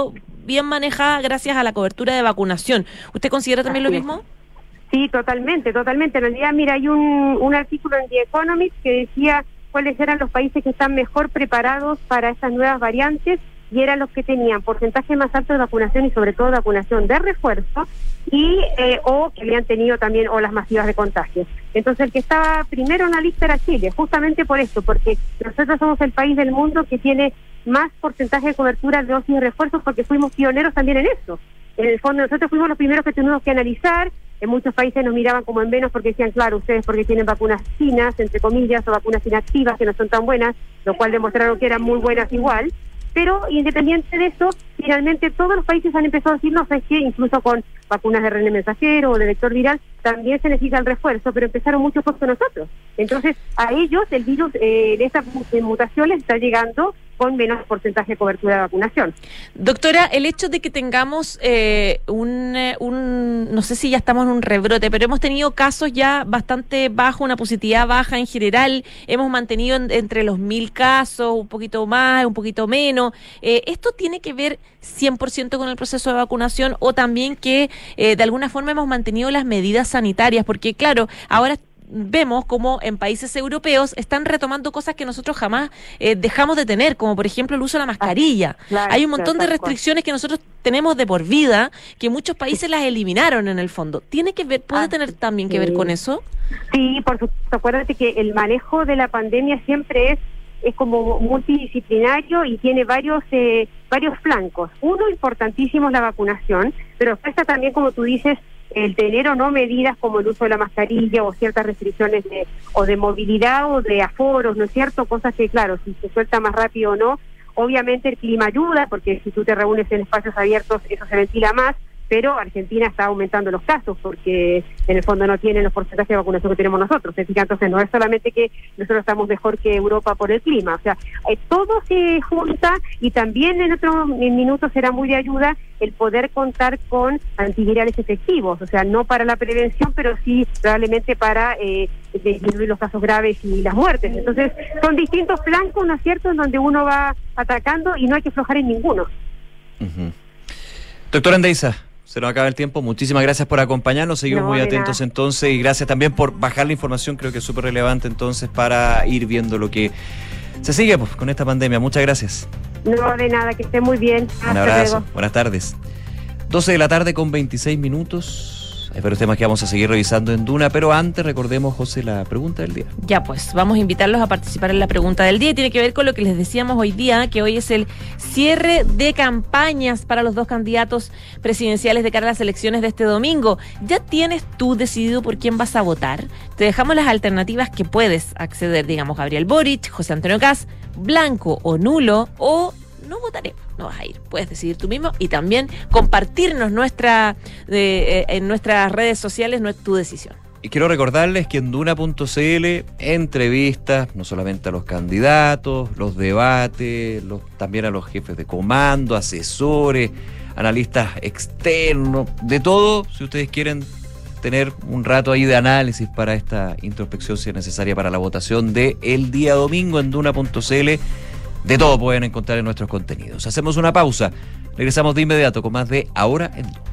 Speaker 2: bien manejada gracias a la cobertura de vacunación. ¿Usted considera también
Speaker 5: Así
Speaker 2: lo
Speaker 5: es.
Speaker 2: mismo?
Speaker 5: Sí, totalmente, totalmente. En realidad, mira, hay un, un artículo en The Economist que decía cuáles eran los países que están mejor preparados para estas nuevas variantes, y eran los que tenían porcentaje más alto de vacunación y sobre todo vacunación de refuerzo, y eh, o que habían tenido también olas masivas de contagios. Entonces el que estaba primero en la lista era Chile, justamente por esto, porque nosotros somos el país del mundo que tiene más porcentaje de cobertura de dosis de refuerzos, porque fuimos pioneros también en eso. En el fondo nosotros fuimos los primeros que tuvimos que analizar. En muchos países nos miraban como en menos porque decían, claro, ustedes porque tienen vacunas chinas, entre comillas, o vacunas inactivas que no son tan buenas, lo cual demostraron que eran muy buenas igual. Pero independiente de eso, finalmente todos los países han empezado a decir, no sé qué, incluso con vacunas de R N A mensajero o de vector viral, también se necesita el refuerzo, pero empezaron muchos con nosotros. Entonces, a ellos el virus eh, de estas mutaciones está llegando con menos porcentaje de cobertura de vacunación.
Speaker 2: Doctora, el hecho de que tengamos eh, un, un, no sé si ya estamos en un rebrote, pero hemos tenido casos ya bastante bajos, una positividad baja en general, hemos mantenido en, entre los mil casos, un poquito más, un poquito menos. Eh, ¿Esto tiene que ver cien por ciento con el proceso de vacunación o también que eh, de alguna forma hemos mantenido las medidas sanitarias? Porque claro, ahora vemos como en países europeos están retomando cosas que nosotros jamás eh, dejamos de tener, como por ejemplo el uso de la mascarilla.
Speaker 5: Ah, claro,
Speaker 2: Hay un montón
Speaker 5: claro,
Speaker 2: de restricciones que nosotros tenemos de por vida, que muchos países las eliminaron en el fondo. ¿Tiene que ver, puede
Speaker 5: ah,
Speaker 2: tener también que
Speaker 5: sí.
Speaker 2: ver con eso?
Speaker 5: Sí, por supuesto. Acuérdate que el manejo de la pandemia siempre es es como multidisciplinario y tiene varios eh, varios flancos. Uno importantísimo es la vacunación, pero está también, como tú dices, el tener o no medidas como el uso de la mascarilla o ciertas restricciones de o de movilidad o de aforos, ¿no es cierto? Cosas que, claro, si se suelta más rápido o no. Obviamente el clima ayuda, porque si tú te reúnes en espacios abiertos, eso se ventila más, pero Argentina está aumentando los casos porque en el fondo no tienen los porcentajes de vacunación que tenemos nosotros. Entonces no es solamente que nosotros estamos mejor que Europa por el clima, o sea, eh, todo se junta, y también en otros minutos será muy de ayuda el poder contar con antivirales efectivos, o sea, no para la prevención, pero sí probablemente para eh, disminuir los casos graves y las muertes. Entonces son distintos flancos, ¿no es cierto?, en donde uno va atacando y no hay que aflojar en ninguno.
Speaker 3: Uh-huh. Doctora Andeiza, se nos acaba el tiempo. Muchísimas gracias por acompañarnos. Seguimos
Speaker 5: No,
Speaker 3: muy
Speaker 5: de
Speaker 3: atentos
Speaker 5: nada.
Speaker 3: entonces, y gracias también por bajar la información. Creo que es súper relevante entonces para ir viendo lo que se sigue pues, con esta pandemia. Muchas gracias.
Speaker 5: No, de nada, que esté muy bien.
Speaker 3: Un
Speaker 5: Hasta
Speaker 3: abrazo.
Speaker 5: luego.
Speaker 3: Buenas tardes. doce de la tarde con veintiséis minutos. Hay varios temas que vamos a seguir revisando en Duna, pero antes recordemos, José, la pregunta del día.
Speaker 2: Ya pues, vamos a invitarlos a participar en la pregunta del día, y tiene que ver con lo que les decíamos hoy día, que hoy es el cierre de campañas para los dos candidatos presidenciales de cara a las elecciones de este domingo. ¿Ya tienes tú decidido por quién vas a votar? Te dejamos las alternativas que puedes acceder, digamos, Gabriel Boric, José Antonio Kast, blanco o nulo, o no votaré, no vas a ir, puedes decidir tú mismo, y también compartirnos nuestra de, eh, en nuestras redes sociales no es tu decisión.
Speaker 3: Y quiero recordarles que en Duna punto c l entrevistas no solamente a los candidatos, los debates, los, también a los jefes de comando, asesores, analistas externos, de todo, si ustedes quieren tener un rato ahí de análisis para esta introspección, si es necesaria para la votación de el día domingo en Duna punto c l. De todo pueden encontrar en nuestros contenidos. Hacemos una pausa. Regresamos de inmediato con más de Ahora en Duna.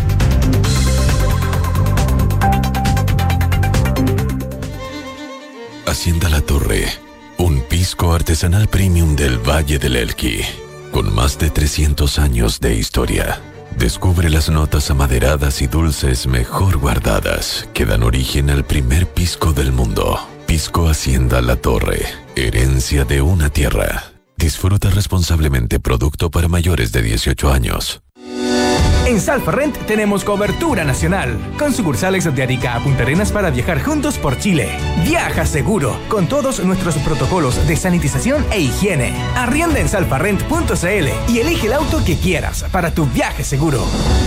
Speaker 6: Hacienda La Torre, un pisco artesanal premium del Valle del Elqui, con más de trescientos años de historia. Descubre las notas amaderadas y dulces mejor guardadas que dan origen al primer pisco del mundo. Pisco Hacienda La Torre, herencia de una tierra. Disfruta responsablemente, producto para mayores de dieciocho años.
Speaker 7: En Salfarrent tenemos cobertura nacional, con sucursales de Arica a Punta Arenas para viajar juntos por Chile. Viaja seguro, con todos nuestros protocolos de sanitización e higiene. Arrienda en salfarrent punto c l y elige el auto que quieras para tu viaje seguro.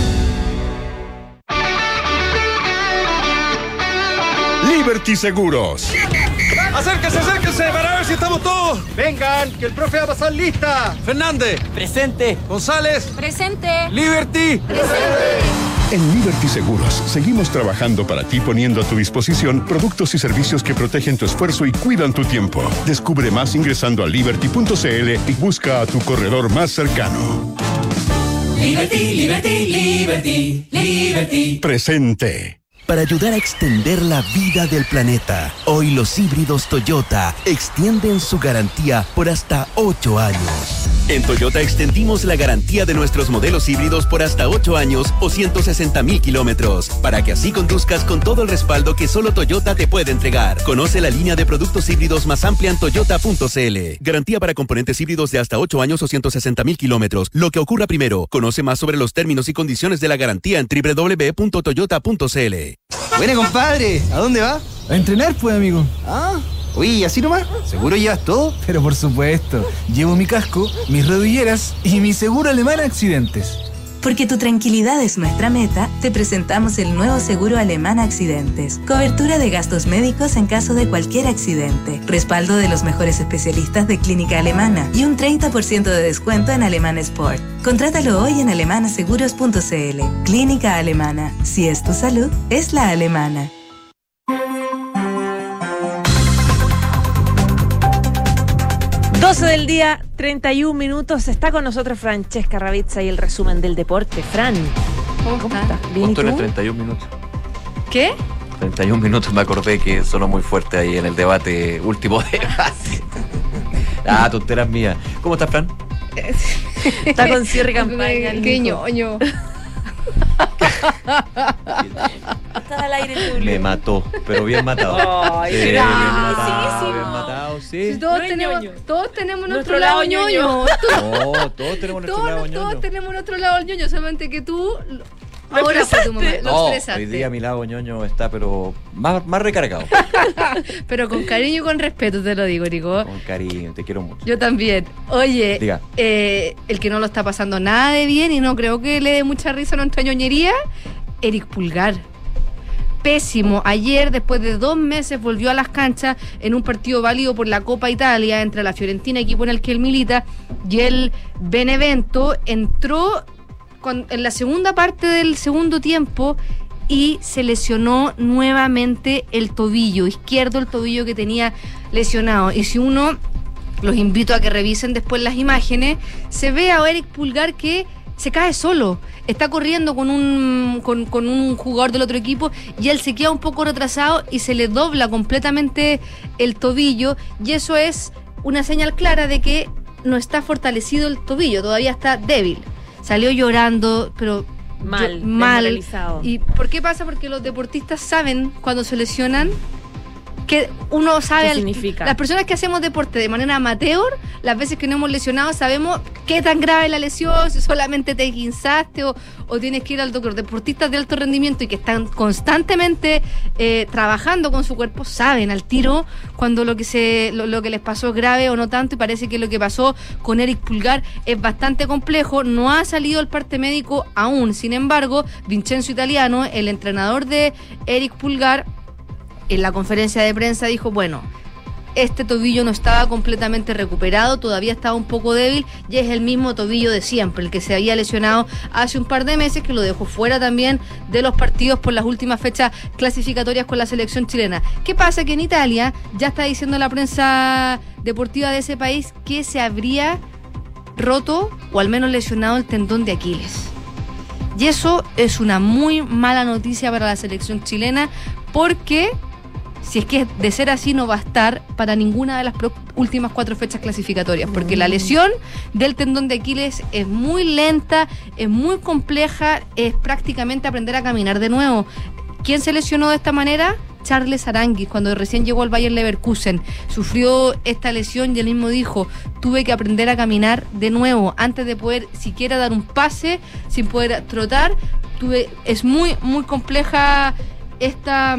Speaker 8: Liberty Seguros.
Speaker 9: Acérquese, acérquese para ver si estamos todos.
Speaker 10: Vengan, que el profe va a pasar lista.
Speaker 9: Fernández.
Speaker 7: Presente.
Speaker 9: González.
Speaker 11: Presente.
Speaker 9: Liberty.
Speaker 11: Presente.
Speaker 8: En Liberty Seguros seguimos trabajando para ti, poniendo a tu disposición productos y servicios que protegen tu esfuerzo y cuidan tu tiempo. Descubre más ingresando a liberty punto c l y busca a tu corredor más cercano.
Speaker 11: Liberty, Liberty, Liberty, Liberty.
Speaker 8: Presente.
Speaker 12: Para ayudar a extender la vida del planeta, hoy los híbridos Toyota extienden su garantía por hasta ocho años. En Toyota extendimos la garantía de nuestros modelos híbridos por hasta ocho años o ciento sesenta mil kilómetros, para que así conduzcas con todo el respaldo que solo Toyota te puede entregar. Conoce la línea de productos híbridos más amplia en toyota punto c l. Garantía para componentes híbridos de hasta ocho años o ciento sesenta mil kilómetros. Lo que ocurra primero. Conoce más sobre los términos y condiciones de la garantía en doble u doble u doble u punto toyota punto c l.
Speaker 13: Buena, compadre. ¿A dónde va?
Speaker 14: A entrenar, pues, amigo.
Speaker 13: Ah, oye, ¿y así nomás? ¿Seguro llevas todo?
Speaker 14: Pero por supuesto. Llevo mi casco, mis rodilleras y mi seguro alemán accidentes.
Speaker 15: Porque tu tranquilidad es nuestra meta, te presentamos el nuevo seguro alemán accidentes. Cobertura de gastos médicos en caso de cualquier accidente. Respaldo de los mejores especialistas de clínica alemana. Y un treinta por ciento de descuento en Alemán Sport. Contrátalo hoy en alemana seguros punto c l. Clínica Alemana. Si es tu salud, es la alemana.
Speaker 2: doce del día, treinta y un minutos. Está con nosotros Francesca Ravizza y el resumen del deporte. Fran,
Speaker 16: ¿cómo, ¿cómo estás?
Speaker 2: ¿Bien y tú?
Speaker 3: En el treinta y un minutos.
Speaker 16: ¿Qué?
Speaker 3: treinta y un minutos me acordé que sonó muy fuerte ahí en el debate, último debate. Ah, tonteras mías. ¿Cómo estás, Fran?
Speaker 2: Está con cierre campaña.
Speaker 16: Qué ñoño.
Speaker 2: Estás al aire, Julio.
Speaker 3: Me mató, pero bien matado.
Speaker 2: Ay,
Speaker 3: sí, bien
Speaker 2: matado,
Speaker 3: sí, bien matado, sí.
Speaker 16: Si todos,
Speaker 2: no
Speaker 16: tenemos,
Speaker 2: ñoño.
Speaker 16: todos tenemos nuestro,
Speaker 2: Nuestro
Speaker 16: lado
Speaker 2: lado
Speaker 16: ñoño.
Speaker 2: ñoño.
Speaker 3: No, todos tenemos nuestro
Speaker 16: Todos,
Speaker 3: lado ñoño.
Speaker 16: todos tenemos nuestro lado ñoño, solamente que tú ahora fue tu momento. Lo
Speaker 3: No,
Speaker 16: expresaste.
Speaker 3: hoy día mi lado ñoño está pero más, más recargado.
Speaker 16: Pero con cariño y con respeto te lo digo, Nico.
Speaker 3: Con cariño, te quiero mucho.
Speaker 16: Yo también. Oye,
Speaker 3: Diga.
Speaker 16: eh, el que no lo está pasando nada de bien y no creo que le dé mucha risa a nuestra ñoñería, Eric Pulgar. Pésimo. Ayer, después de dos meses, volvió a las canchas en un partido válido por la Copa Italia entre la Fiorentina, equipo en el que él milita, y el Benevento. Entró con, en la segunda parte del segundo tiempo y se lesionó nuevamente el tobillo izquierdo, el tobillo que tenía lesionado. Y si uno, los invito a que revisen después las imágenes, se ve a Eric Pulgar que se cae solo, está corriendo con un con, con un jugador del otro equipo y él se queda un poco retrasado y se le dobla completamente el tobillo, y eso es una señal clara de que no está fortalecido el tobillo, todavía está débil. Salió llorando, pero
Speaker 2: mal,
Speaker 16: yo, mal.
Speaker 2: desmoralizado.
Speaker 16: ¿Y por qué pasa? Porque los deportistas saben cuando se lesionan que uno sabe,
Speaker 2: ¿qué significa?
Speaker 16: Las personas que hacemos deporte de manera amateur, las veces que no hemos lesionado, sabemos qué tan grave es la lesión, si solamente te guinzaste o, o tienes que ir al doctor. Deportistas de alto rendimiento y que están constantemente eh, trabajando con su cuerpo, saben al tiro cuando lo que se lo, lo que les pasó es grave o no tanto, y parece que lo que pasó con Eric Pulgar es bastante complejo. No ha salido el parte médico aún, sin embargo, Vincenzo Italiano, el entrenador de Eric Pulgar, en la conferencia de prensa dijo, bueno, este tobillo no estaba completamente recuperado, todavía estaba un poco débil, y es el mismo tobillo de siempre, el que se había lesionado hace un par de meses, que lo dejó fuera también de los partidos por las últimas fechas clasificatorias con la selección chilena. ¿Qué pasa? Que en Italia ya está diciendo la prensa deportiva de ese país que se habría roto o al menos lesionado el tendón de Aquiles. Y eso es una muy mala noticia para la selección chilena, porque si es que de ser así no va a estar para ninguna de las pro- últimas cuatro fechas clasificatorias, porque la lesión del tendón de Aquiles es muy lenta, es muy compleja, es prácticamente aprender a caminar de nuevo. ¿Quién se lesionó de esta manera? Charles Aranguis, cuando recién llegó al Bayer Leverkusen, sufrió esta lesión y él mismo dijo, tuve que aprender a caminar de nuevo antes de poder siquiera dar un pase, sin poder trotar. Tuve, es muy, muy compleja esta...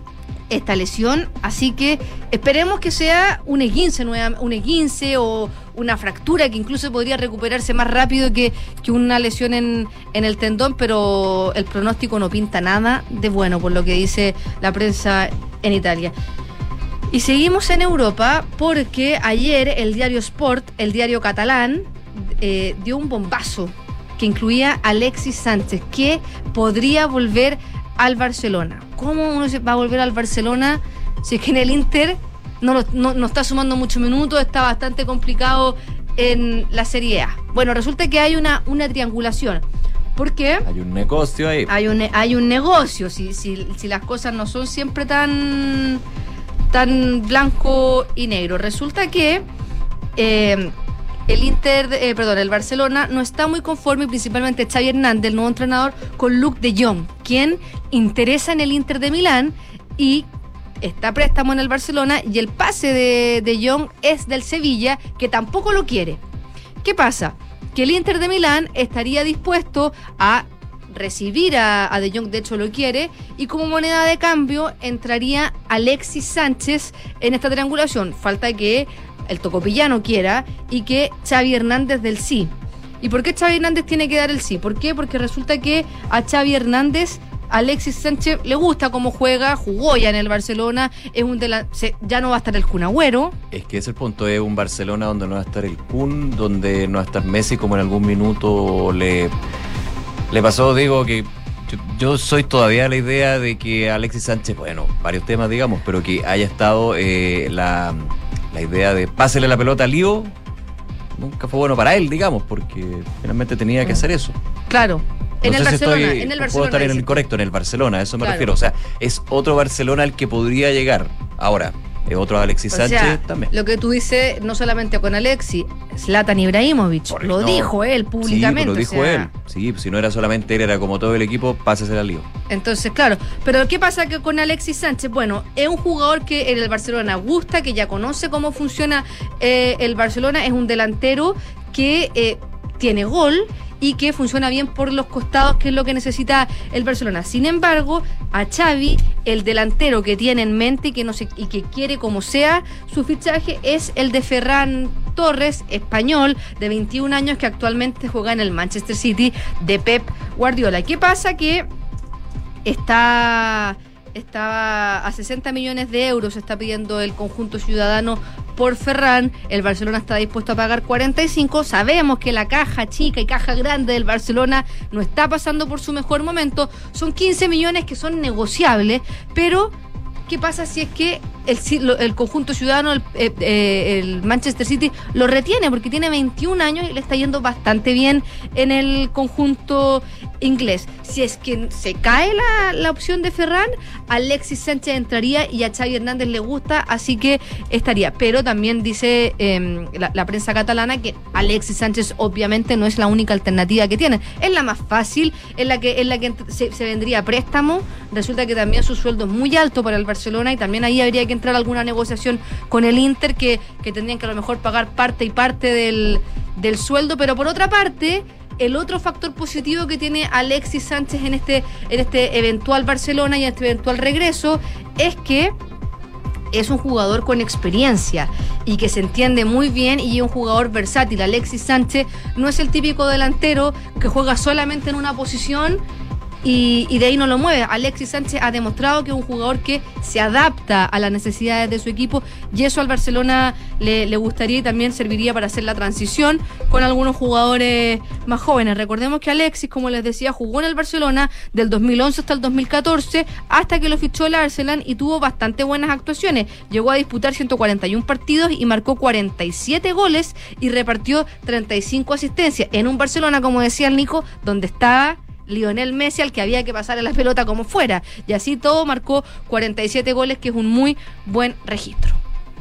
Speaker 16: esta lesión, así que esperemos que sea un esguince, un esguince o una fractura que incluso podría recuperarse más rápido que, que una lesión en, en el tendón, pero el pronóstico no pinta nada de bueno por lo que dice la prensa en Italia. Y seguimos en Europa porque ayer el diario Sport, el diario catalán, eh, dio un bombazo que incluía a Alexis Sánchez, que podría volver al Barcelona. ¿Cómo uno se va a volver al Barcelona si es que en el Inter no, lo, no, no está sumando muchos minutos, está bastante complicado en la Serie A? Bueno, resulta que hay una, una triangulación. ¿Por qué?
Speaker 3: Hay un negocio ahí.
Speaker 16: Hay un, hay un negocio, si, si, si las cosas no son siempre tan, tan blanco y negro. Resulta que eh, el Inter, eh, perdón, el Barcelona no está muy conforme, principalmente Xavi Hernández, el nuevo entrenador, con Luuk de Jong, quien interesa en el Inter de Milán y está a préstamo en el Barcelona, y el pase de, de Jong es del Sevilla, que tampoco lo quiere. ¿Qué pasa? Que el Inter de Milán estaría dispuesto a recibir a, a De Jong, de hecho lo quiere, y como moneda de cambio entraría Alexis Sánchez en esta triangulación. Falta que el tocopillano quiera y que Xavi Hernández del sí. ¿Y por qué Xavi Hernández tiene que dar el sí? ¿Por qué? Porque resulta que a Xavi Hernández Alexis Sánchez le gusta cómo juega, jugó ya en el Barcelona, es un de la, se, ya no va a estar el Kun Agüero.
Speaker 3: Es que ese es el punto, es un Barcelona donde no va a estar el Kun, donde no va a estar Messi, como en algún minuto le, le pasó. Digo que yo, yo soy todavía la idea de que Alexis Sánchez, bueno, varios temas digamos, pero que haya estado eh, la, la idea de pásele la pelota a Lío, nunca fue bueno para él, digamos, porque finalmente tenía que hacer eso.
Speaker 16: Claro.
Speaker 3: No
Speaker 16: en, el
Speaker 3: sé si
Speaker 16: Barcelona,
Speaker 3: estoy,
Speaker 16: en el
Speaker 3: puedo
Speaker 16: Barcelona.
Speaker 3: estar en el incorrecto, en el Barcelona, a eso me
Speaker 16: Claro.
Speaker 3: refiero. O sea, es otro Barcelona al que podría llegar. Ahora, es otro Alexis
Speaker 16: O
Speaker 3: Sánchez
Speaker 16: sea,
Speaker 3: también.
Speaker 16: lo que tú dices, no solamente con Alexis, Zlatan Ibrahimovic,
Speaker 3: Por-
Speaker 16: lo
Speaker 3: no.
Speaker 16: dijo él públicamente.
Speaker 3: Sí, lo
Speaker 16: o
Speaker 3: dijo
Speaker 16: sea,
Speaker 3: él. Sí, si no era solamente él, era como todo el equipo, pásese al lío.
Speaker 16: Entonces, claro, pero ¿qué pasa que con Alexis Sánchez? Bueno, es un jugador que en el Barcelona gusta, que ya conoce cómo funciona eh, el Barcelona, es un delantero que eh, tiene gol y que funciona bien por los costados, que es lo que necesita el Barcelona. Sin embargo, a Xavi, el delantero que tiene en mente y que no se, y que quiere como sea su fichaje es el de Ferran Torres, español, de veintiún años, que actualmente juega en el Manchester City de Pep Guardiola. ¿Qué pasa? Que está... Estaba a sesenta millones de euros, está pidiendo el conjunto ciudadano por Ferran. El Barcelona está dispuesto a pagar cuarenta y cinco. Sabemos que la caja chica y caja grande del Barcelona no está pasando por su mejor momento. Son quince millones que son negociables, pero ¿qué pasa si es que el, el conjunto ciudadano, el, eh, el Manchester City, lo retiene? Porque tiene veintiún años y le está yendo bastante bien en el conjunto inglés. Si es que se cae la, la opción de Ferran, Alexis Sánchez entraría y a Xavi Hernández le gusta, así que estaría. Pero también dice eh, la, la prensa catalana que Alexis Sánchez obviamente no es la única alternativa que tienen. Es la más fácil, es la que, es la que se, se vendría a préstamo. Resulta que también su sueldo es muy alto para el Barcelona y también ahí habría que entrar a alguna negociación con el Inter, que, que tendrían que a lo mejor pagar parte y parte del, del sueldo. Pero por otra parte, el otro factor positivo que tiene Alexis Sánchez en este, en este eventual Barcelona y en este eventual regreso es que es un jugador con experiencia y que se entiende muy bien y es un jugador versátil. Alexis Sánchez no es el típico delantero que juega solamente en una posición Y, y de ahí no lo mueve. Alexis Sánchez ha demostrado que es un jugador que se adapta a las necesidades de su equipo y eso al Barcelona le, le gustaría y también serviría para hacer la transición con algunos jugadores más jóvenes. Recordemos que Alexis, como les decía, jugó en el Barcelona del dos mil once hasta el dos mil catorce, hasta que lo fichó el Arsenal y tuvo bastante buenas actuaciones. Llegó a disputar ciento cuarenta y uno partidos y marcó cuarenta y siete goles y repartió treinta y cinco asistencias en un Barcelona, como decía el Nico, donde estaba Lionel Messi, al que había que pasarle la pelota como fuera, y así todo marcó cuarenta y siete goles, que es un muy buen registro.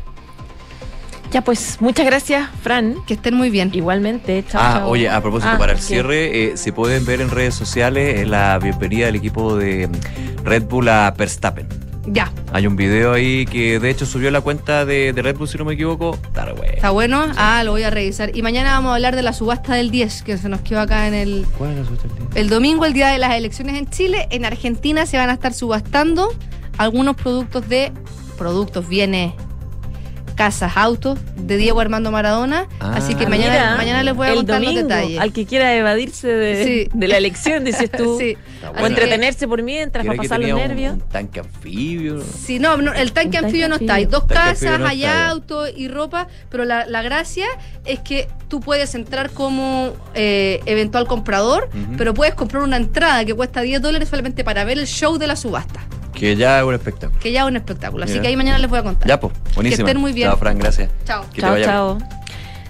Speaker 2: Ya pues, muchas gracias, Fran.
Speaker 16: Que estén muy bien.
Speaker 2: Igualmente, chao.
Speaker 3: Ah,
Speaker 2: chao.
Speaker 3: oye, a propósito,
Speaker 2: Ah,
Speaker 3: para el
Speaker 2: ¿qué?
Speaker 3: cierre, eh, se pueden ver en redes sociales eh, la bienvenida del equipo de Red Bull a Verstappen.
Speaker 16: Ya.
Speaker 3: Hay un video ahí que de hecho subió la cuenta de, de Red Bull, si no me equivoco. Está re bueno.
Speaker 16: ¿Está bueno? Ah, lo voy a revisar. Y mañana vamos a hablar de la subasta del diez, que se nos quedó acá en el...
Speaker 3: ¿Cuál es la subasta del diez?
Speaker 16: El domingo, el día de las elecciones en Chile. En Argentina se van a estar subastando algunos productos de... Productos, bienes, casas, autos de Diego Armando Maradona.
Speaker 3: Ah,
Speaker 16: así que
Speaker 2: Ah,
Speaker 16: mañana,
Speaker 2: mira,
Speaker 16: mañana les voy a
Speaker 2: el
Speaker 16: contar
Speaker 2: domingo,
Speaker 16: los detalles.
Speaker 2: al que quiera evadirse de,
Speaker 16: Sí.
Speaker 2: de la elección, dices tú.
Speaker 16: Sí.
Speaker 2: O
Speaker 16: Así
Speaker 2: entretenerse por mientras,
Speaker 3: Era
Speaker 2: para
Speaker 3: que
Speaker 2: pasar los
Speaker 3: tenía un-
Speaker 2: nervios.
Speaker 3: Un tanque anfibio.
Speaker 16: Sí, no, no, el tanque
Speaker 2: Un
Speaker 16: anfibio no
Speaker 2: tanque
Speaker 16: está. Hay dos
Speaker 3: anfibio. Tanque
Speaker 16: casas,
Speaker 3: anfibio no
Speaker 16: hay
Speaker 3: está, ya.
Speaker 16: auto y ropa, pero la, la gracia es que tú puedes entrar como eh, eventual comprador,
Speaker 3: Ujú.
Speaker 16: pero puedes comprar una entrada que cuesta diez dólares solamente para ver el show de la subasta,
Speaker 3: Que ya es un espectáculo.
Speaker 16: que ya es un espectáculo. Así
Speaker 3: Mira.
Speaker 16: que ahí mañana les voy a contar.
Speaker 3: Ya, pues, buenísimo.
Speaker 16: Que estén muy bien.
Speaker 3: Chao, Fran, gracias.
Speaker 16: Chao.
Speaker 3: Que te
Speaker 2: Chao,
Speaker 3: vaya bien.
Speaker 2: chao.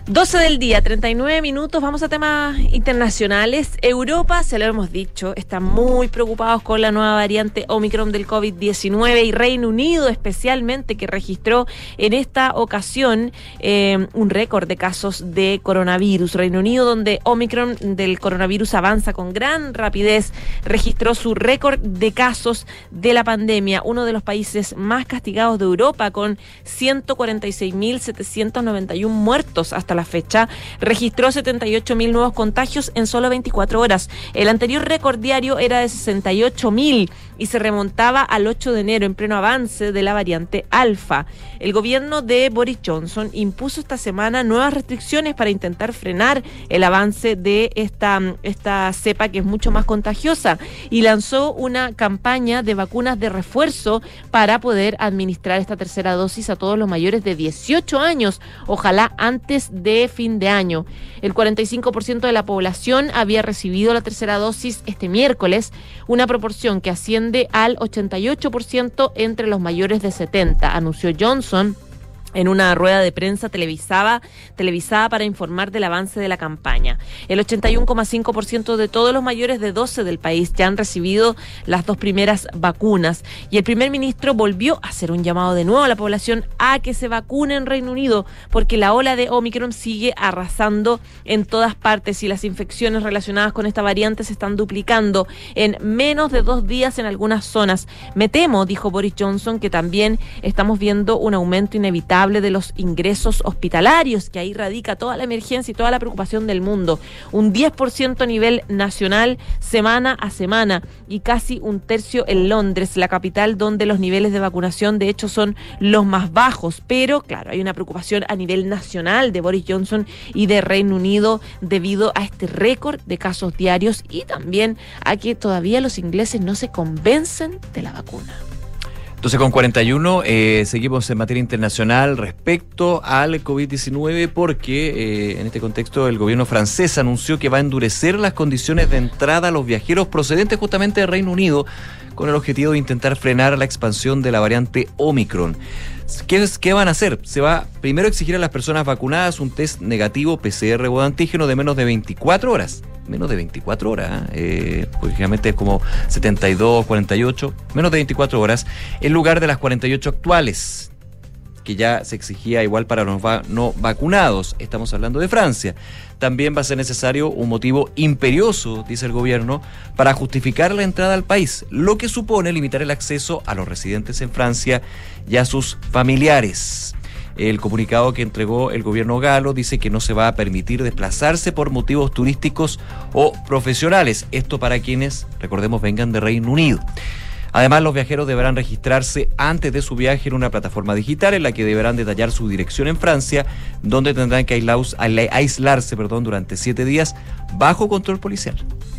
Speaker 2: doce del día, treinta y nueve minutos, vamos a temas internacionales. Europa, se lo hemos dicho, están muy preocupados con la nueva variante Omicron del COVID diecinueve y Reino Unido especialmente, que registró en esta ocasión eh, un récord de casos de coronavirus. Reino Unido, donde Omicron del coronavirus avanza con gran rapidez, registró su récord de casos de la pandemia, uno de los países más castigados de Europa, con ciento cuarenta y seis mil setecientos noventa y uno muertos hasta la fecha, registró setenta y ocho mil nuevos contagios en solo veinticuatro horas. El anterior récord diario era de sesenta y ocho mil y se remontaba al ocho de enero, en pleno avance de la variante Alfa. El gobierno de Boris Johnson impuso esta semana nuevas restricciones para intentar frenar el avance de esta, esta cepa, que es mucho más contagiosa, y lanzó una campaña de vacunas de refuerzo para poder administrar esta tercera dosis a todos los mayores de dieciocho años, ojalá antes de fin de año. El cuarenta y cinco por ciento de la población había recibido la tercera dosis este miércoles, una proporción que asciende al ochenta y ocho por ciento entre los mayores de setenta, anunció Johnson en una rueda de prensa televisada, televisada para informar del avance de la campaña. El ochenta y uno coma cinco por ciento de todos los mayores de doce del país ya han recibido las dos primeras vacunas, y el primer ministro volvió a hacer un llamado de nuevo a la población a que se vacune en Reino Unido, porque la ola de Omicron sigue arrasando en todas partes y las infecciones relacionadas con esta variante se están duplicando en menos de dos días en algunas zonas. Me temo, dijo Boris Johnson, que también estamos viendo un aumento inevitable de los ingresos hospitalarios, que ahí radica toda la emergencia y toda la preocupación del mundo. Un diez por ciento a nivel nacional semana a semana y casi un tercio en Londres, la capital, donde los niveles de vacunación de hecho son los más bajos. Pero claro, hay una preocupación a nivel nacional de Boris Johnson y de Reino Unido debido a este récord de casos diarios y también a que todavía los ingleses no se convencen de la vacuna.
Speaker 3: Entonces, con cuarenta y uno, eh, seguimos en materia internacional respecto al COVID diecinueve, porque eh, en este contexto el gobierno francés anunció que va a endurecer las condiciones de entrada a los viajeros procedentes justamente del Reino Unido, con el objetivo de intentar frenar la expansión de la variante Omicron. ¿Qué, ¿Qué van a hacer? Se va primero a exigir a las personas vacunadas un test negativo P C R o de antígeno de menos de veinticuatro horas. Menos de veinticuatro horas, eh, porque generalmente es como setenta y dos, cuarenta y ocho, menos de veinticuatro horas, en lugar de las cuarenta y ocho actuales, que ya se exigía igual para los va- no vacunados. Estamos hablando de Francia. También va a ser necesario un motivo imperioso, dice el gobierno, para justificar la entrada al país, lo que supone limitar el acceso a los residentes en Francia y a sus familiares. El comunicado que entregó el gobierno galo dice que no se va a permitir desplazarse por motivos turísticos o profesionales. Esto para quienes, recordemos, vengan de Reino Unido. Además, los viajeros deberán registrarse antes de su viaje en una plataforma digital en la que deberán detallar su dirección en Francia, donde tendrán que aislaus, aislarse perdón, durante siete días bajo control policial.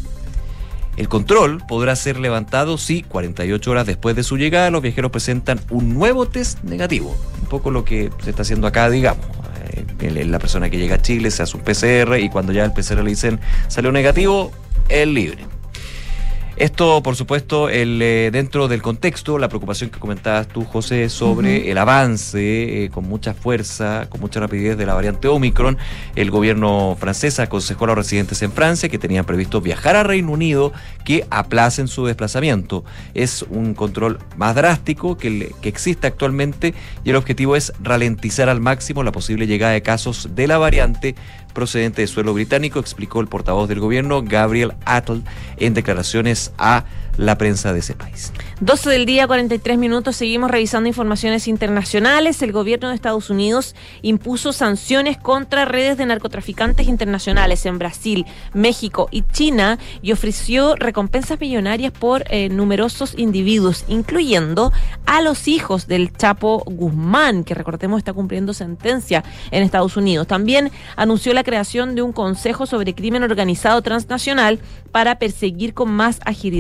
Speaker 3: El control podrá ser levantado si cuarenta y ocho horas después de su llegada los viajeros presentan un nuevo test negativo. Un poco lo que se está haciendo acá, digamos. Eh, la persona que llega a Chile se hace un P C R y cuando ya el P C R le dicen salió negativo, es libre. Esto, por supuesto, el, eh, dentro del contexto, la preocupación que comentabas tú, José, sobre uh-huh. el avance eh, con mucha fuerza, con mucha rapidez de la variante Omicron. El gobierno francés aconsejó a los residentes en Francia que tenían previsto viajar a Reino Unido que aplacen su desplazamiento. Es un control más drástico que el que existe actualmente y el objetivo es ralentizar al máximo la posible llegada de casos de la variante procedente de suelo británico, explicó el portavoz del gobierno, Gabriel Attal, en declaraciones a la prensa de ese país.
Speaker 2: doce del día, cuarenta y tres minutos, seguimos revisando informaciones internacionales. El gobierno de Estados Unidos impuso sanciones contra redes de narcotraficantes internacionales en Brasil, México y China y ofreció recompensas millonarias por eh, numerosos individuos, incluyendo a los hijos del Chapo Guzmán, que recordemos está cumpliendo sentencia en Estados Unidos. También anunció la creación de un consejo sobre crimen organizado transnacional para perseguir con más agilidad este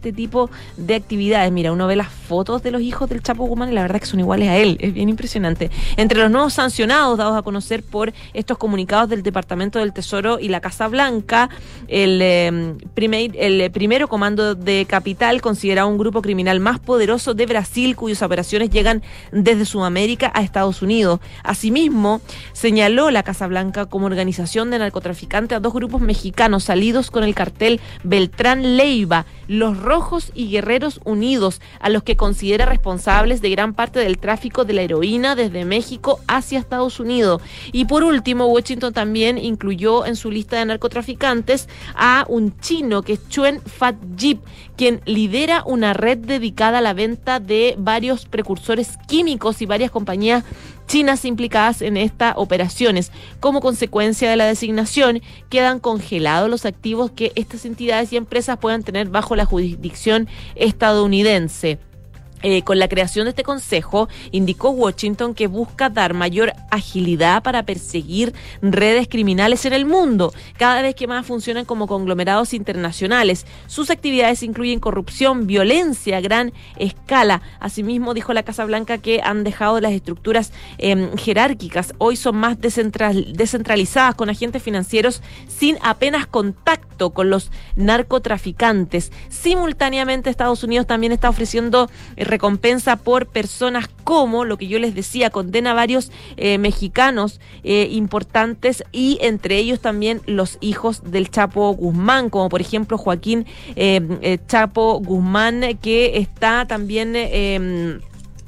Speaker 2: este tipo de actividades. Mira, uno ve las fotos de los hijos del Chapo Guzmán y la verdad que son iguales a él, es bien impresionante. Entre los nuevos sancionados dados a conocer por estos comunicados del Departamento del Tesoro y la Casa Blanca, el, eh, primer, el primero comando de Capital, considerado un grupo criminal más poderoso de Brasil, cuyas operaciones llegan desde Sudamérica a Estados Unidos. Asimismo, señaló la Casa Blanca como organización de narcotraficantes a dos grupos mexicanos salidos con el cartel Beltrán Leiva, Los Rojos y Guerreros Unidos, a los que considera responsables de gran parte del tráfico de la heroína desde México hacia Estados Unidos. Y por último, Washington también incluyó en su lista de narcotraficantes a un chino que es Chuen Fat Jip, quien lidera una red dedicada a la venta de varios precursores químicos y varias compañías chinas implicadas en estas operaciones. Como consecuencia de la designación, quedan congelados los activos que estas entidades y empresas puedan tener bajo la jurisdicción estadounidense. Eh, con la creación de este consejo, indicó Washington que busca dar mayor agilidad para perseguir redes criminales en el mundo, cada vez que más funcionan como conglomerados internacionales. Sus actividades incluyen corrupción, violencia a gran escala. Asimismo, dijo la Casa Blanca que han dejado las estructuras eh, jerárquicas. Hoy son más descentral, descentralizadas, con agentes financieros sin apenas contacto con los narcotraficantes. Simultáneamente, Estados Unidos también está ofreciendo eh, recompensa por personas como, lo que yo les decía, condena a varios eh, mexicanos eh, importantes, y entre ellos también los hijos del Chapo Guzmán, como por ejemplo Joaquín eh, eh, Chapo Guzmán, que está también... Eh,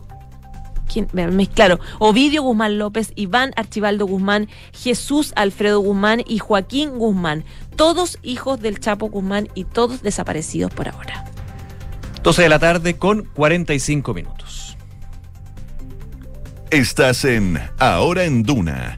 Speaker 2: ¿Quién? Claro, Ovidio Guzmán López, Iván Archibaldo Guzmán, Jesús Alfredo Guzmán y Joaquín Guzmán, todos hijos del Chapo Guzmán y todos desaparecidos por ahora.
Speaker 3: doce de la tarde con cuarenta y cinco minutos.
Speaker 1: Estás en Ahora en Duna.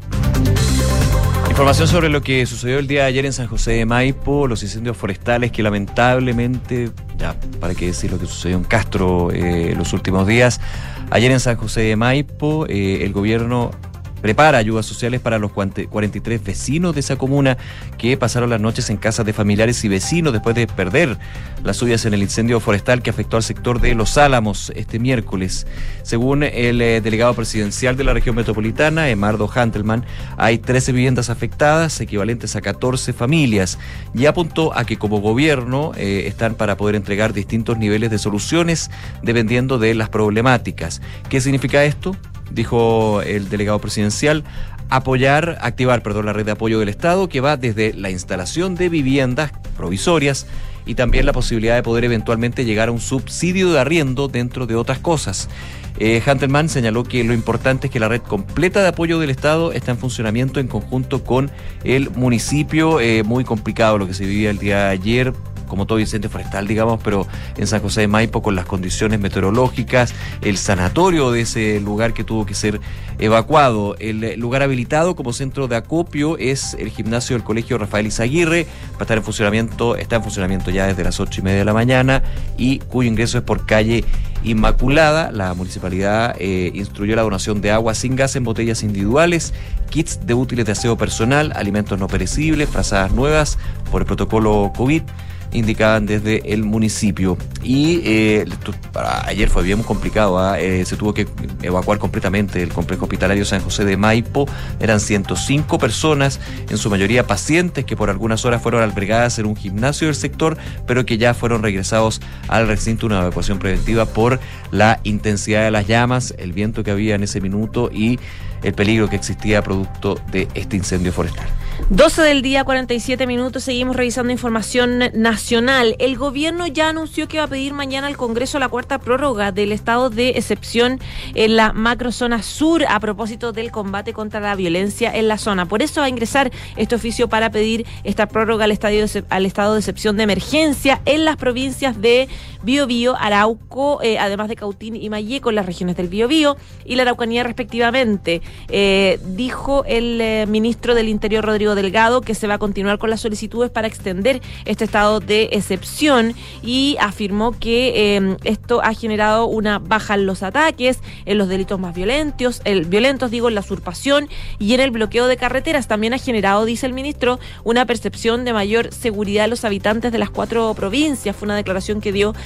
Speaker 3: Información sobre lo que sucedió el día de ayer en San José de Maipo, los incendios forestales que lamentablemente, ya para qué decir lo que sucedió en Castro eh, los últimos días. Ayer en San José de Maipo, eh, el gobierno prepara ayudas sociales para los cuarenta y tres vecinos de esa comuna que pasaron las noches en casas de familiares y vecinos después de perder las suyas en el incendio forestal que afectó al sector de Los Álamos este miércoles. Según el eh, delegado presidencial de la región metropolitana, Emardo Hantelman, hay trece viviendas afectadas, equivalentes a catorce familias, y apuntó a que como gobierno eh, están para poder entregar distintos niveles de soluciones dependiendo de las problemáticas. ¿Qué significa esto? Dijo el delegado presidencial, apoyar, activar, perdón, la red de apoyo del Estado, que va desde la instalación de viviendas provisorias y también la posibilidad de poder eventualmente llegar a un subsidio de arriendo, dentro de otras cosas. Eh, Hantelman señaló que lo importante es que la red completa de apoyo del Estado está en funcionamiento en conjunto con el municipio. Eh, muy complicado lo que se vivía el día de ayer, como todo incendio forestal, digamos, pero en San José de Maipo, con las condiciones meteorológicas, el sanatorio de ese lugar que tuvo que ser evacuado. El lugar habilitado como centro de acopio es el gimnasio del Colegio Rafael Izaguirre, va a estar en funcionamiento, está en funcionamiento ya desde las ocho y media de la mañana, y cuyo ingreso es por calle Inmaculada. La municipalidad eh, instruyó la donación de agua sin gas en botellas individuales, kits de útiles de aseo personal, alimentos no perecibles, frazadas nuevas por el protocolo COVID, indicaban desde el municipio. Y eh, ayer fue bien complicado, ¿eh? Eh, se tuvo que evacuar completamente el complejo hospitalario San José de Maipo. Eran ciento cinco personas, en su mayoría pacientes, que por algunas horas fueron albergadas en un gimnasio del sector, pero que ya fueron regresados al recinto, una evacuación preventiva por la intensidad de las llamas, el viento que había en ese minuto y el peligro que existía producto de este incendio forestal.
Speaker 2: doce del día, cuarenta y siete minutos, seguimos revisando información nacional. El gobierno ya anunció que va a pedir mañana al Congreso la cuarta prórroga del estado de excepción en la macrozona sur a propósito del combate contra la violencia en la zona. Por eso va a ingresar este oficio para pedir esta prórroga al, estadio de, al estado de excepción de emergencia en las provincias de Biobío, Arauco, eh, además de Cautín y Malleco, en las regiones del Biobío y la Araucanía respectivamente. Eh, dijo el eh, ministro del Interior, Rodrigo Delgado, que se va a continuar con las solicitudes para extender este estado de excepción, y afirmó que eh, esto ha generado una baja en los ataques, en los delitos más violentos, el, violentos, digo, en la usurpación y en el bloqueo de carreteras. También ha generado, dice el ministro, una percepción de mayor seguridad de los habitantes de las cuatro provincias. Fue una declaración que dio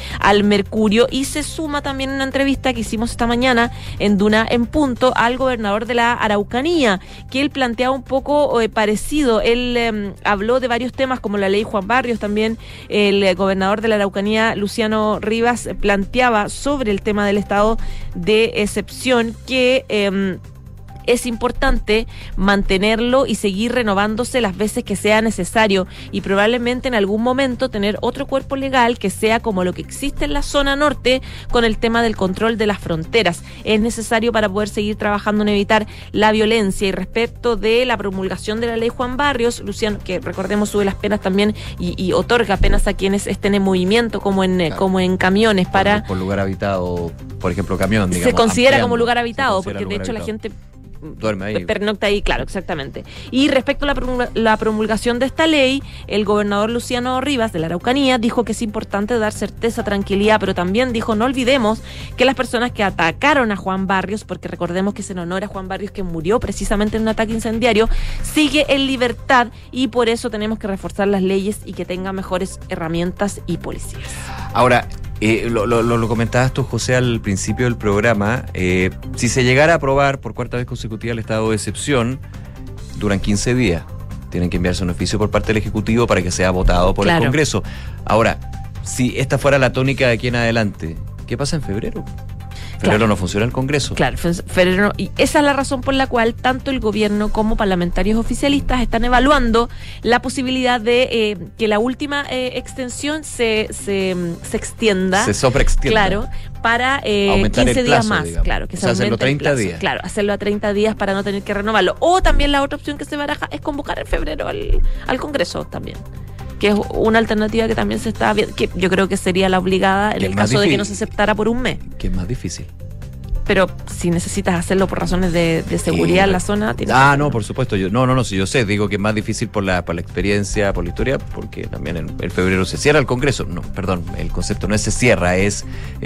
Speaker 2: al Mercurio, y se suma también una entrevista que hicimos esta mañana en Duna en Punto al gobernador de la Araucanía, que él planteaba un poco eh, parecido. Él eh, habló de varios temas como la ley Juan Barrios. También el eh, gobernador de la Araucanía, Luciano Rivas, eh, planteaba sobre el tema del estado de excepción que eh, es importante mantenerlo y seguir renovándose las veces que sea necesario, y probablemente en algún momento tener otro cuerpo legal que sea como lo que existe en la zona norte con el tema del control de las fronteras. Es necesario para poder seguir trabajando en evitar la violencia. Y respecto de la promulgación de la ley Juan Barrios, Luciano, que recordemos sube las penas también y, y otorga penas a quienes estén en movimiento, como en, claro, como en camiones para...
Speaker 3: Por, por lugar habitado, por ejemplo, camión, digamos.
Speaker 2: Se considera
Speaker 3: ampliando,
Speaker 2: como lugar habitado, porque
Speaker 3: lugar
Speaker 2: de hecho
Speaker 3: habitado.
Speaker 2: la gente...
Speaker 3: duerme ahí.
Speaker 2: Pernocta ahí, claro, exactamente. Y respecto a la, promulga, la promulgación de esta ley, el gobernador Luciano Rivas de la Araucanía dijo que es importante dar certeza, tranquilidad, pero también dijo, no olvidemos que las personas que atacaron a Juan Barrios, porque recordemos que es en honor a Juan Barrios que murió precisamente en un ataque incendiario, sigue en libertad, y por eso tenemos que reforzar las leyes y que tengan mejores herramientas y policías.
Speaker 3: Ahora, Eh, lo, lo, lo comentabas tú, José, al principio del programa. Eh, si se llegara a aprobar por cuarta vez consecutiva el estado de excepción, duran quince días. Tienen que enviarse un oficio por parte del Ejecutivo para que sea votado por claro. el Congreso. Ahora, si esta fuera la tónica de aquí en adelante, ¿qué pasa en febrero? Febrero claro. no funciona el Congreso.
Speaker 2: Claro, febrero, y esa es la razón por la cual tanto el gobierno como parlamentarios oficialistas están evaluando la posibilidad de eh, que la última eh, extensión se, se, se extienda.
Speaker 3: Se sobreextienda.
Speaker 2: Claro, para eh, quince días plazo, más. Digamos. Claro, que
Speaker 3: o
Speaker 2: se
Speaker 3: sea, hacerlo treinta
Speaker 2: el plazo.
Speaker 3: días.
Speaker 2: Claro, hacerlo a treinta días para no tener que renovarlo. O también la otra opción que se baraja es convocar en febrero al, al Congreso también, que es una alternativa que también se está viendo, que yo creo que sería la obligada en el caso difícil. de que no se aceptara por un mes.
Speaker 3: Que es más difícil.
Speaker 2: Pero si necesitas hacerlo por razones de, de seguridad eh, en la zona...
Speaker 3: Ah, no, por supuesto. Yo, no, no, no, si yo sé, digo que es más difícil por la, por la experiencia, por la historia, porque también en, en febrero se cierra el Congreso. No, perdón, el concepto no es se cierra, es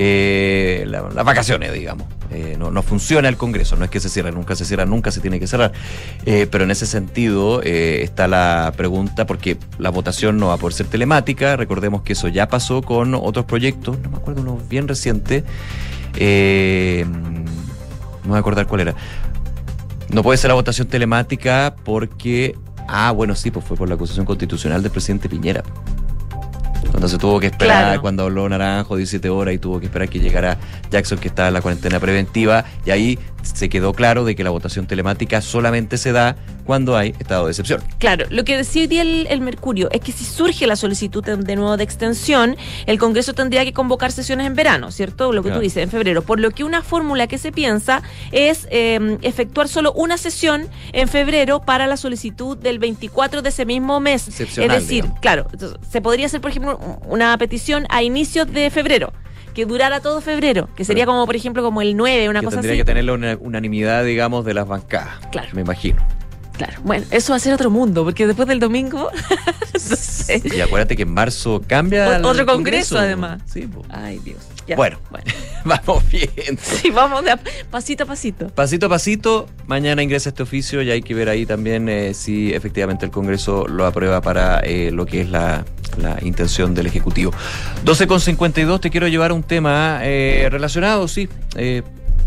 Speaker 3: eh, la, las vacaciones, digamos. Eh, no, no funciona el Congreso, no es que se cierre, nunca se cierra, nunca se tiene que cerrar. Eh, pero en ese sentido eh, está la pregunta, porque la votación no va a poder ser telemática. Recordemos que eso ya pasó con otros proyectos, no me acuerdo, uno bien reciente. Eh, no me voy a acordar cuál era. No puede ser la votación telemática porque... Ah, bueno, sí, pues fue por la acusación constitucional del presidente Piñera. Cuando se tuvo que esperar, claro. cuando habló Naranjo diecisiete horas y tuvo que esperar que llegara Jackson, que estaba en la cuarentena preventiva, y ahí se quedó claro de que la votación telemática solamente se da cuando hay estado de excepción.
Speaker 2: Claro, lo que decía el, el Mercurio es que si surge la solicitud de nuevo de extensión, el Congreso tendría que convocar sesiones en verano, ¿cierto? Lo que claro. tú dices, en febrero. Por lo que una fórmula que se piensa es eh, efectuar solo una sesión en febrero para la solicitud del veinticuatro de ese mismo mes. Es decir, digamos. claro, se podría hacer, por ejemplo, una petición a inicios de febrero, que durara todo febrero, que sería como, por ejemplo, como el nueve, una
Speaker 3: que
Speaker 2: cosa así.
Speaker 3: Tendría que tener la una, unanimidad, digamos, de las bancadas. Claro. Me imagino.
Speaker 2: Claro. Bueno, eso va a ser otro mundo, porque después del domingo... no sé.
Speaker 3: Y acuérdate que en marzo cambia
Speaker 2: o,
Speaker 3: el
Speaker 2: Otro congreso,
Speaker 3: congreso
Speaker 2: además.
Speaker 3: Sí, pues.
Speaker 2: Ay, Dios. Ya.
Speaker 3: Bueno, bueno. vamos bien.
Speaker 2: Sí, vamos de a, pasito a pasito.
Speaker 3: Pasito a pasito. Mañana ingresa este oficio y hay que ver ahí también eh, si efectivamente el Congreso lo aprueba para eh, lo que es la... la intención del Ejecutivo. doce con cincuenta y dos, te quiero llevar a un tema eh, relacionado, sí. Eh,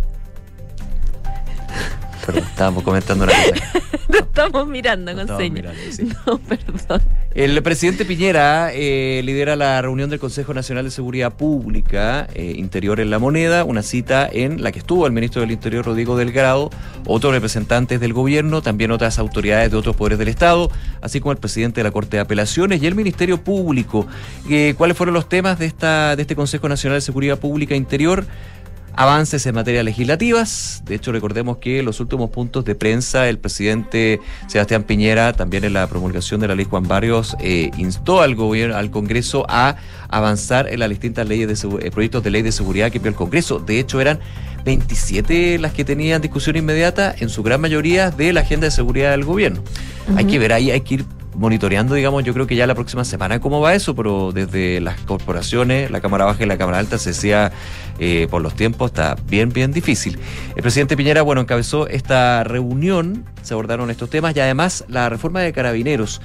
Speaker 3: perdón, estábamos comentando una cosa.
Speaker 2: No estamos mirando con señas. Sí. No, perdón.
Speaker 3: El presidente Piñera eh, lidera la reunión del Consejo Nacional de Seguridad Pública, eh, Interior en la Moneda, una cita en la que estuvo el ministro del Interior, Rodrigo Delgado, otros representantes del gobierno, también otras autoridades de otros poderes del Estado, así como el presidente de la Corte de Apelaciones y el Ministerio Público. Eh, ¿Cuáles fueron los temas de, esta, de este Consejo Nacional de Seguridad Pública Interior? Avances en materia legislativas. De hecho, recordemos que en los últimos puntos de prensa, el presidente Sebastián Piñera, también en la promulgación de la ley Juan Barrios, eh, instó al gobierno, al Congreso a avanzar en las distintas leyes de eh, proyectos de ley de seguridad que envió el Congreso. De hecho, eran veintisiete las que tenían discusión inmediata, en su gran mayoría de la agenda de seguridad del gobierno. Uh-huh. Hay que ver ahí, hay que ir monitoreando, digamos, yo creo que ya la próxima semana cómo va eso, pero desde las corporaciones, la Cámara Baja y la Cámara Alta, se decía eh, por los tiempos, está bien, bien difícil. El presidente Piñera, bueno, encabezó esta reunión, se abordaron estos temas y además la reforma de Carabineros.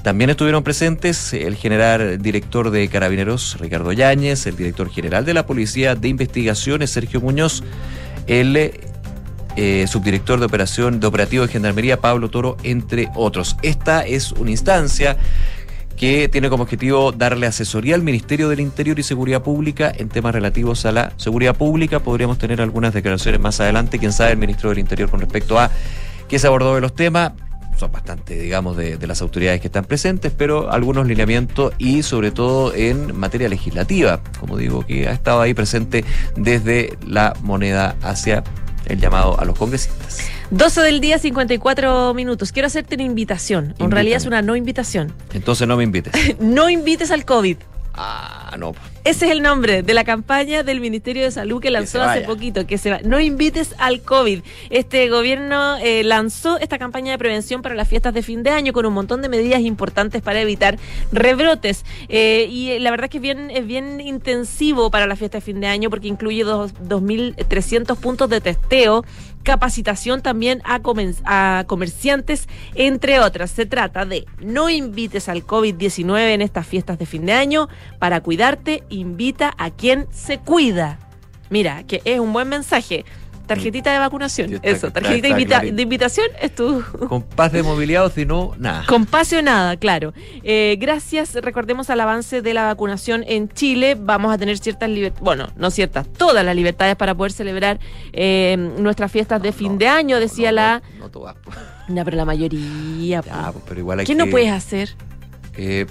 Speaker 3: También estuvieron presentes el general director de Carabineros, Ricardo Yáñez, el director general de la Policía de Investigaciones, Sergio Muñoz, el eh, subdirector de operación de operativo de Gendarmería, Pablo Toro, entre otros. Esta es una instancia que tiene como objetivo darle asesoría al Ministerio del Interior y Seguridad Pública en temas relativos a la seguridad pública. Podríamos tener algunas declaraciones más adelante, quién sabe, el Ministro del Interior con respecto a qué se abordó de los temas. Son bastante, digamos, de, de las autoridades que están presentes, pero algunos lineamientos y sobre todo en materia legislativa, como digo, que ha estado ahí presente desde la moneda hacia el llamado a los congresistas.
Speaker 2: doce del día, cincuenta y cuatro minutos. Quiero hacerte una invitación.
Speaker 3: Invítame.
Speaker 2: En realidad es una no invitación.
Speaker 3: Entonces no me invites.
Speaker 2: No invites al COVID.
Speaker 3: Ah, no.
Speaker 2: Ese es el nombre de la campaña del Ministerio de Salud que lanzó
Speaker 3: que
Speaker 2: hace poquito, que se va. No invites al COVID. Este gobierno eh, lanzó esta campaña de prevención para las fiestas de fin de año con un montón de medidas importantes para evitar rebrotes. Eh, y la verdad es que es bien, es bien intensivo para la fiesta de fin de año porque incluye dos mil trescientos puntos de testeo, capacitación también a, comen- a comerciantes, entre otras. Se trata de no invites al COVID diecinueve en estas fiestas de fin de año. Para cuidarte, invita a quien se cuida. Mira, que es un buen mensaje. Tarjetita de vacunación.
Speaker 3: Está,
Speaker 2: Eso,
Speaker 3: está,
Speaker 2: tarjetita
Speaker 3: está
Speaker 2: invita-
Speaker 3: clarito.
Speaker 2: de invitación es tu...
Speaker 3: Con paz de movilidad o si no, nada.
Speaker 2: Con pase o nada, claro. Eh, gracias, recordemos al avance de la vacunación en Chile, vamos a tener ciertas libertades, bueno, no ciertas, todas las libertades para poder celebrar eh, nuestras fiestas de
Speaker 3: no,
Speaker 2: fin
Speaker 3: no,
Speaker 2: de año, decía
Speaker 3: no,
Speaker 2: la...
Speaker 3: No, no todas.
Speaker 2: Ya, pero la mayoría.
Speaker 3: Ya, pues, pero igual hay
Speaker 2: ¿Qué
Speaker 3: que...
Speaker 2: no puedes hacer?
Speaker 3: Eh,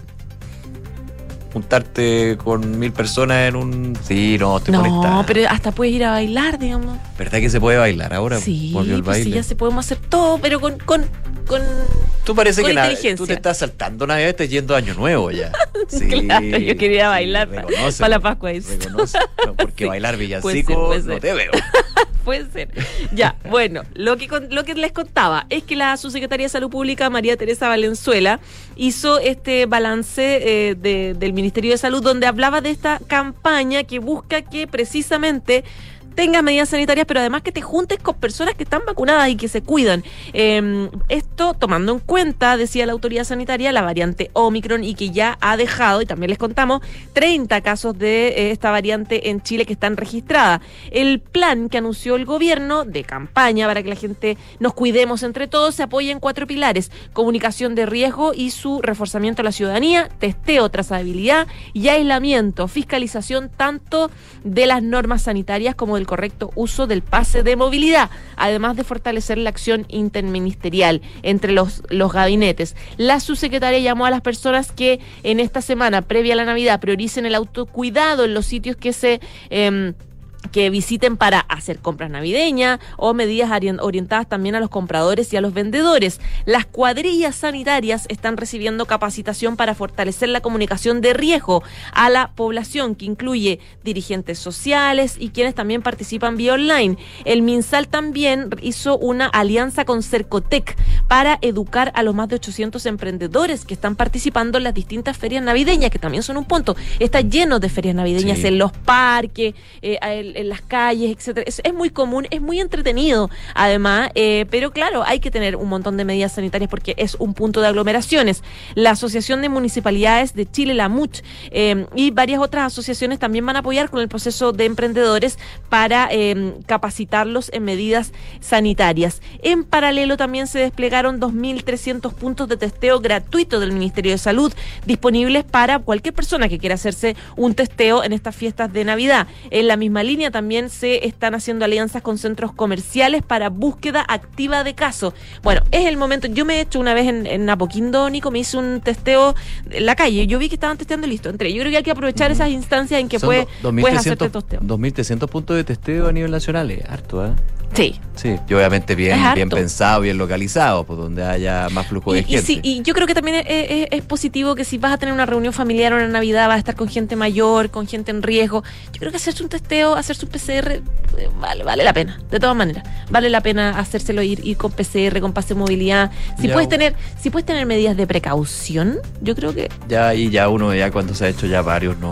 Speaker 3: juntarte con mil personas en un... Sí, no, te
Speaker 2: No,
Speaker 3: molesta.
Speaker 2: pero hasta puedes ir a bailar, digamos.
Speaker 3: ¿Verdad que se puede bailar ahora?
Speaker 2: Sí,
Speaker 3: Volvió el
Speaker 2: pues
Speaker 3: baile.
Speaker 2: sí, ya se podemos hacer todo, pero con... con, con
Speaker 3: Tú parece
Speaker 2: con
Speaker 3: que la,
Speaker 2: inteligencia.
Speaker 3: tú te estás saltando Navidad y estás yendo a Año Nuevo ya. Sí,
Speaker 2: Claro, yo quería bailar para
Speaker 3: reconoce,
Speaker 2: la Pascua. Eso.
Speaker 3: reconoce. No, porque
Speaker 2: Sí,
Speaker 3: bailar
Speaker 2: puede
Speaker 3: villancico
Speaker 2: ser, puede
Speaker 3: no
Speaker 2: ser.
Speaker 3: te veo.
Speaker 2: Puede ser. Ya, bueno, lo que con- lo que les contaba es que la subsecretaria de Salud Pública, María Teresa Valenzuela, hizo este balance eh, de- del Ministerio de Salud donde hablaba de esta campaña que busca que precisamente tengas medidas sanitarias, pero además que te juntes con personas que están vacunadas y que se cuidan. Eh, esto tomando en cuenta, decía la autoridad sanitaria, la variante Omicron y que ya ha dejado, y también les contamos, treinta casos de eh, esta variante en Chile que están registradas. El plan que anunció el gobierno de campaña para que la gente nos cuidemos entre todos se apoya en cuatro pilares: comunicación de riesgo y su reforzamiento a la ciudadanía, testeo, trazabilidad y aislamiento, fiscalización tanto de las normas sanitarias como del correcto uso del pase de movilidad, además de fortalecer la acción interministerial entre los, los gabinetes. La subsecretaria llamó a las personas que en esta semana previa a la Navidad prioricen el autocuidado en los sitios que se... Eh, que visiten para hacer compras navideñas o medidas orientadas también a los compradores y a los vendedores. Las cuadrillas sanitarias están recibiendo capacitación para fortalecer la comunicación de riesgo a la población, que incluye dirigentes sociales y quienes también participan vía online. El MinSal también hizo una alianza con Cercotec para educar a los más de ochocientos emprendedores que están participando en las distintas ferias navideñas, que también son un punto. Está lleno de ferias navideñas
Speaker 3: Sí.
Speaker 2: en los parques, eh, el, en las calles, etcétera. Es, es muy común, es muy entretenido, además, eh, pero claro, hay que tener un montón de medidas sanitarias porque es un punto de aglomeraciones. La Asociación de Municipalidades de Chile, la M U C, eh, y varias otras asociaciones también van a apoyar con el proceso de emprendedores para eh, capacitarlos en medidas sanitarias. En paralelo también se desplegaron dos mil trescientos puntos de testeo gratuito del Ministerio de Salud disponibles para cualquier persona que quiera hacerse un testeo en estas fiestas de Navidad. En la misma línea también se están haciendo alianzas con centros comerciales para búsqueda activa de casos. Bueno, es el momento. Yo me he hecho una vez en, en Apoquindo, Nico, me hice un testeo en la calle. Yo vi que estaban testeando y listo. Entré. Yo creo que hay que aprovechar uh-huh. esas instancias en que
Speaker 3: Son
Speaker 2: puede,
Speaker 3: do-
Speaker 2: puedes hacerte testeo.
Speaker 3: dos mil trescientos puntos de testeo a nivel nacional, es harto, ¿eh?
Speaker 2: Sí.
Speaker 3: Sí, y obviamente bien,
Speaker 2: Es harto.
Speaker 3: bien pensado, bien localizado, pues donde haya más flujo de
Speaker 2: Y, y,
Speaker 3: gente.
Speaker 2: sí, y yo creo que también es, es, es positivo que si vas a tener una reunión familiar o una Navidad, vas a estar con gente mayor, con gente en riesgo. Yo creo que hacerse un testeo, hacerse un P C R, eh, vale, vale la pena, de todas maneras. Vale la pena hacérselo ir, ir con P C R, con pase de movilidad. Si
Speaker 3: Ya,
Speaker 2: puedes tener, si puedes tener medidas de precaución, yo creo que
Speaker 3: Ya, y ya uno, ya cuando se ha hecho ya varios, no,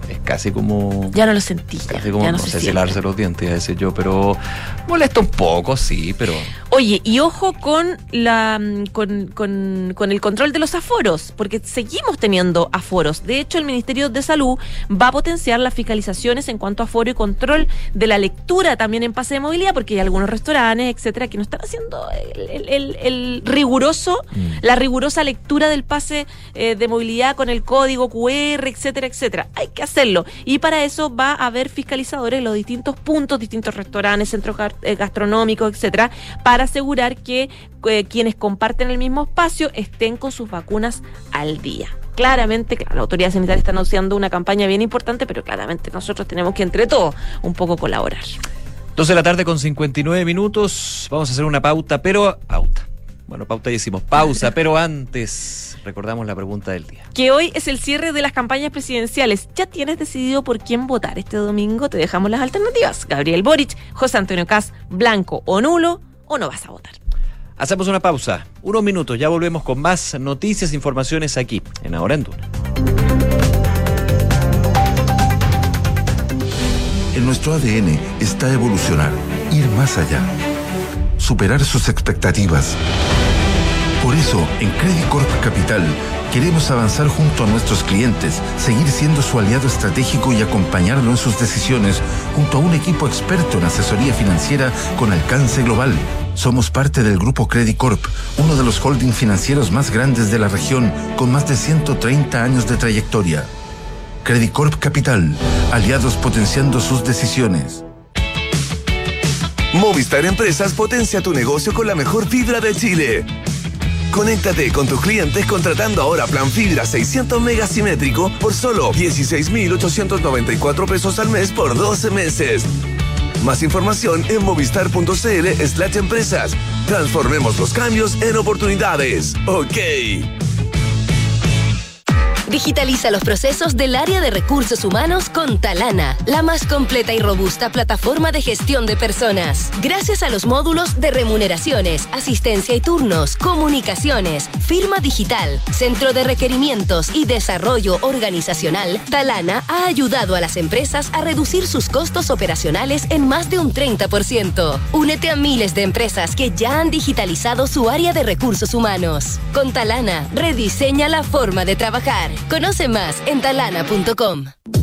Speaker 3: es casi como...
Speaker 2: Ya no lo sentí.
Speaker 3: Casi como,
Speaker 2: ya no,
Speaker 3: no
Speaker 2: se
Speaker 3: sé si
Speaker 2: siente.
Speaker 3: lavarse los dientes, a decir yo, pero molesta un poco, sí, pero...
Speaker 2: Oye, y ojo con la con, con, con el control de los aforos, porque seguimos teniendo aforos. De hecho, el Ministerio de Salud va a potenciar las fiscalizaciones en cuanto a aforo y control de la lectura también en pase de movilidad, porque hay algunos restaurantes, etcétera, que no están haciendo el, el, el, el riguroso, mm. la rigurosa lectura del pase eh, de movilidad con el código cu erre, etcétera, etcétera. Hay que hacerlo. Y para eso va a haber fiscalizadores en los distintos puntos, distintos restaurantes, centros gastronómicos, etcétera, para asegurar que eh, quienes comparten el mismo espacio estén con sus vacunas al día. Claramente, claro, la autoridad sanitaria está anunciando una campaña bien importante, pero claramente nosotros tenemos que entre todos un poco colaborar.
Speaker 3: doce de la tarde con cincuenta y nueve minutos, vamos a hacer una pauta, pero pauta. Bueno, pauta y decimos pausa, pero antes recordamos la pregunta del día.
Speaker 2: Que hoy es el cierre de las campañas presidenciales. ¿Ya tienes decidido por quién votar este domingo? Te dejamos las alternativas. Gabriel Boric, José Antonio Kast, blanco o nulo, o no vas a votar.
Speaker 3: Hacemos una pausa, unos minutos, ya volvemos con más noticias e informaciones aquí, en Ahora en Duna.
Speaker 17: En nuestro A D N está evolucionar, ir más allá, superar sus expectativas. Por eso, en Credit Corp Capital, queremos avanzar junto a nuestros clientes, seguir siendo su aliado estratégico y acompañarlo en sus decisiones junto a un equipo experto en asesoría financiera con alcance global. Somos parte del Grupo Credit Corp, uno de los holdings financieros más grandes de la región, con más de ciento treinta años de trayectoria. Credit Corp Capital, aliados potenciando sus decisiones.
Speaker 18: Movistar Empresas potencia tu negocio con la mejor fibra de Chile. Conéctate con tus clientes contratando ahora plan fibra seiscientos megas simétrico por solo dieciséis mil ochocientos noventa y cuatro pesos al mes por doce meses. Más información en movistar.cl slash empresas. Transformemos los cambios en oportunidades. Ok.
Speaker 19: Digitaliza los procesos del área de recursos humanos con Talana, la más completa y robusta plataforma de gestión de personas. Gracias a los módulos de remuneraciones, asistencia y turnos, comunicaciones, firma digital, centro de requerimientos y desarrollo organizacional, Talana ha ayudado a las empresas a reducir sus costos operacionales en más de un treinta por ciento. Únete a miles de empresas que ya han digitalizado su área de recursos humanos. Con Talana, rediseña la forma de trabajar. Conoce más en talana punto com.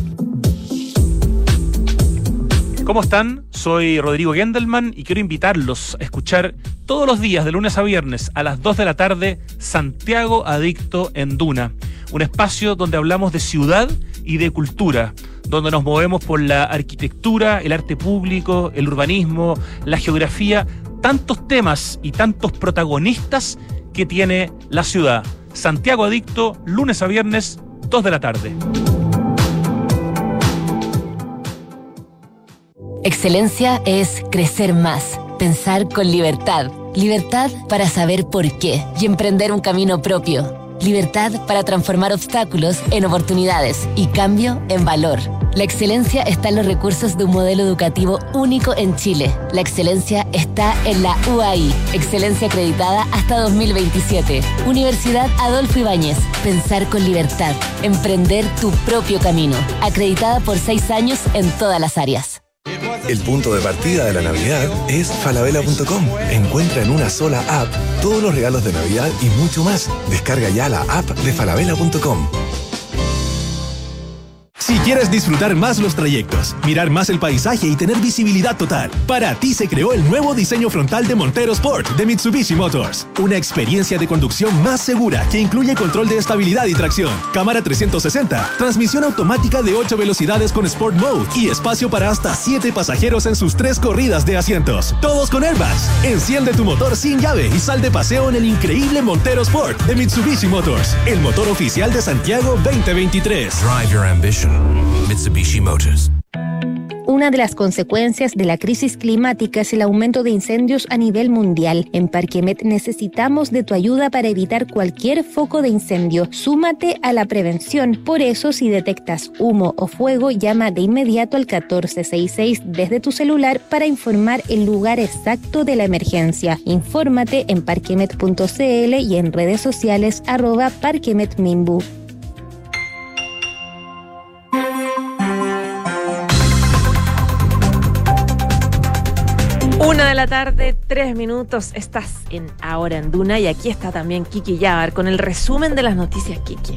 Speaker 20: ¿Cómo están? Soy Rodrigo Gendelman y quiero invitarlos a escuchar todos los días de lunes a viernes a las dos de la tarde Santiago Adicto en Duna, un espacio donde hablamos de ciudad y de cultura, donde nos movemos por la arquitectura, el arte público, el urbanismo, la geografía, tantos temas y tantos protagonistas que tiene la ciudad. Santiago Adicto, lunes a viernes, dos de la tarde.
Speaker 19: Excelencia es crecer más, pensar con libertad. Libertad para saber por qué y emprender un camino propio. Libertad para transformar obstáculos en oportunidades y cambio en valor. La excelencia está en los recursos de un modelo educativo único en Chile. La excelencia está en la U A I, excelencia acreditada hasta dos mil veintisiete. Universidad Adolfo Ibáñez, pensar con libertad, emprender tu propio camino. Acreditada por seis años en todas las áreas.
Speaker 18: El punto de partida de la Navidad es falabella punto com. Encuentra en una sola app todos los regalos de Navidad y mucho más. Descarga ya la app de falabella punto com.
Speaker 21: Si quieres disfrutar más los trayectos, mirar más el paisaje y tener visibilidad total, para ti se creó el nuevo diseño frontal de Montero Sport de Mitsubishi Motors. Una experiencia de conducción más segura que incluye control de estabilidad y tracción, cámara trescientos sesenta, transmisión automática de ocho velocidades con Sport Mode y espacio para hasta siete pasajeros en sus tres corridas de asientos. Todos con airbags. Enciende tu motor sin llave y sal de paseo en el increíble Montero Sport de Mitsubishi Motors, el motor oficial de Santiago veinte veintitrés.
Speaker 22: Drive your ambition. Mitsubishi Motors.
Speaker 23: Una de las consecuencias de la crisis climática es el aumento de incendios a nivel mundial. En Parquemet necesitamos de tu ayuda para evitar cualquier foco de incendio. Súmate a la prevención. Por eso, si detectas humo o fuego, llama de inmediato al catorce sesenta y seis desde tu celular para informar el lugar exacto de la emergencia. Infórmate en parquemet punto cl y en redes sociales arroba parquemetmimbu.
Speaker 2: la tarde, tres minutos. Estás en Ahora en Duna y aquí está también Kiki Yabar con el resumen de las noticias, Kiki.